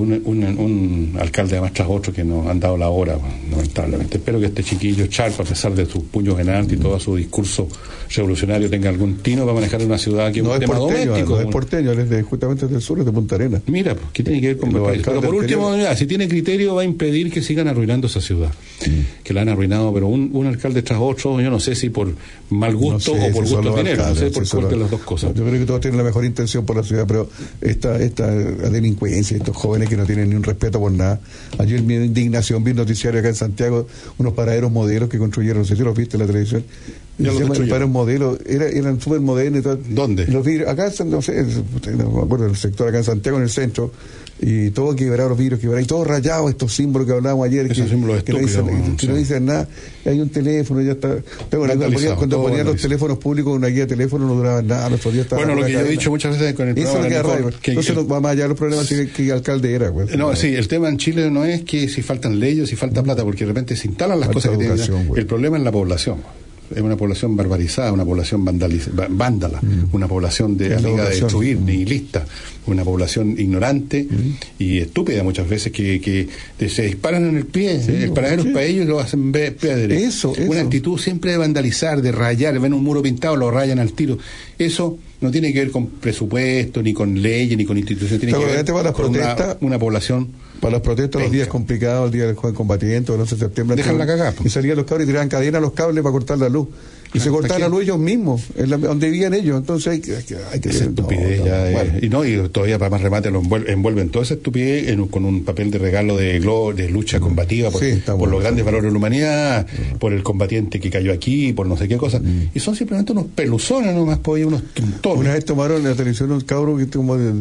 B: un alcalde además tras otro que nos han dado la hora, lamentablemente. Espero que este chiquillo Sharp, a pesar de sus puños en alto y todo su discurso revolucionario, tenga algún tino para manejar una ciudad que es un tema doméstico.
C: No es porteño, él es justamente del sur, es de Punta Arenas.
B: Mira, pues, ¿qué tiene que ver con Valparaíso? Pero por último, mira, si tiene criterio, va a impedir que sigan arruinando esa ciudad. Que la han arruinado, pero un alcalde tras otro, yo no sé si por mal gusto o por gusto del dinero, no sé, por cuál de las dos cosas.
C: Yo creo que todos tienen la mejor intención por la ciudad, pero esta delincuencia, estos jóvenes que no tienen ni un respeto por nada. Ayer mi indignación vi un noticiario acá en Santiago, unos paraderos modelos que construyeron, no sé si los viste en la televisión.
B: Ya los
C: paraderos modelos, eran súper modernos y todo.
B: ¿Dónde?
C: Los vidrios, acá, no sé, no me acuerdo del sector acá en Santiago, en el centro, y todo quebrado, los vidrios quebrados, y todo rayado, estos símbolos que hablábamos ayer,
B: esos símbolos
C: que no dicen nada. Hay un teléfono, ya está. Cuando ponían los teléfonos públicos, una guía de teléfono no duraban nada.
B: Bueno, lo que yo he dicho muchas veces con el programa.
C: Entonces va más allá de los problemas que alcalde era. Pues.
B: No, sí, el tema en Chile no es que si faltan leyes, si falta plata, porque de repente se instalan las cosas que tienen. El problema es la población. Es una población barbarizada, una población vándala, una población de amiga de destruir, nihilista, una población ignorante y estúpida muchas veces que se disparan en el pie. El paradero es para ellos y lo hacen pedre.
C: Eso.
B: Una actitud siempre de vandalizar, de rayar, ven un muro pintado, lo rayan al tiro. Eso no tiene que ver con presupuesto, ni con leyes, ni con instituciones, tiene que ver con una población.
C: Para las protestas, los días complicados, el día del joven combatiente, el 11 de septiembre.
B: Dejan la cagada.
C: Y salían los cabros y tiraban cadena a los cables para cortar la luz. Y se cortaban la luz ellos mismos, donde vivían ellos. Entonces hay que
B: esa estupidez bueno. y todavía para más remate lo envuelven toda esa estupidez con un papel de regalo de lucha combativa por los grandes valores de la humanidad, por el combatiente que cayó aquí, por no sé qué cosa. Y son simplemente unos peluzones nomás, unos tontos.
C: Una vez tomaron en la televisión un cabro que como de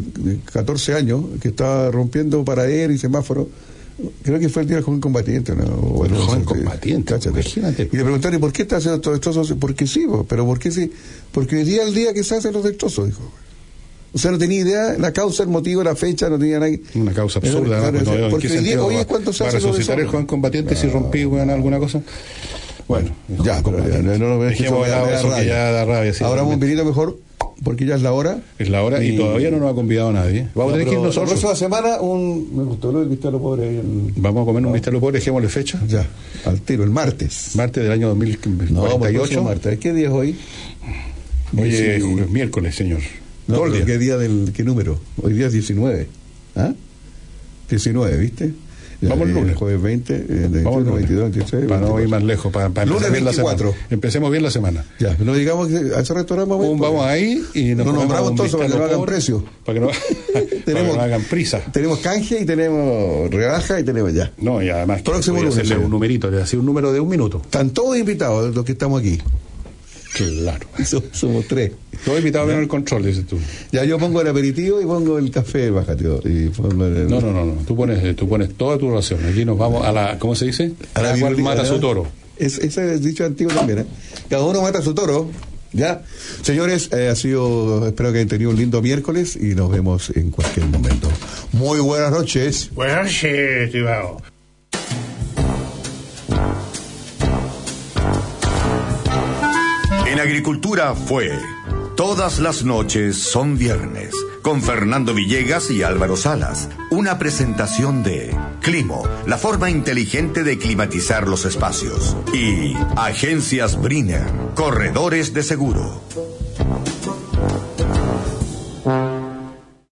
C: 14 años que estaba rompiendo paraderos y semáforos. Creo que fue el día del joven combatiente, ¿no?
B: El joven combatiente,
C: imagínate. Y le preguntaron, ¿y por qué está haciendo todo esto? Porque sí, pero ¿por qué sí? Porque hoy día es el día que se hacen los destrozos, dijo. O sea, no tenía idea, la causa, el motivo, la fecha, no tenía nada.
B: Una causa absurda,
C: porque hoy día es cuando se hace
B: para resucitar el joven combatiente si rompí alguna cosa. Bueno,
C: ya, pero no lo
B: dejemos de lado eso que ya da rabia.
C: Ahora un vinito mejor. Porque ya es la hora.
B: Es la hora y todavía no nos ha convidado nadie. Vamos a tener que ir nosotros.
C: La próxima semana me gustó lo del Vista a lo Pobre.
B: Vamos a comer un Vista a lo Pobre, dejémosle fecha.
C: Ya, al tiro, el martes.
B: Martes del año 2048.
C: Martes. ¿Qué día es hoy?
B: Hoy es miércoles, señor.
C: No, ¿qué día qué número? Hoy día es 19. ¿Ah? 19, ¿viste?
B: Vamos el lunes.
C: Jueves 20,
B: vamos el
C: 22, 26.
B: Para no ir más lejos, para
C: lunes 24.
B: Empecemos bien la semana.
C: Ya, no digamos que a ese restaurante
B: vamos ahí y nos
C: nombramos todos para que no hagan precio.
B: Para que no hagan prisa.
C: Tenemos canje y tenemos rebaja y tenemos ya.
B: No, y además
C: próximo lunes
B: hacerle un numerito, le hacía un número de 1 minuto.
C: Están todos invitados los que estamos aquí.
B: Claro.
C: Somos 3.
B: Todos invitados a ver el control, dices tú.
C: Ya, yo pongo el aperitivo y pongo el café, bájate.
B: No. Tú pones toda tu ración. Aquí nos vamos a la, ¿cómo se dice?
C: A la
B: cual mata su toro.
C: Ese es dicho antiguo también, ¿eh? Cada uno mata su toro. Ya, señores, espero que hayan tenido un lindo miércoles y nos vemos en cualquier momento. Muy buenas noches.
I: Buenas noches, estimado.
A: En Agricultura fue Todas las noches son viernes, con Fernando Villegas y Álvaro Salas. Una presentación de Climo, la forma inteligente de climatizar los espacios. Y Agencias Brenner, corredores de seguro.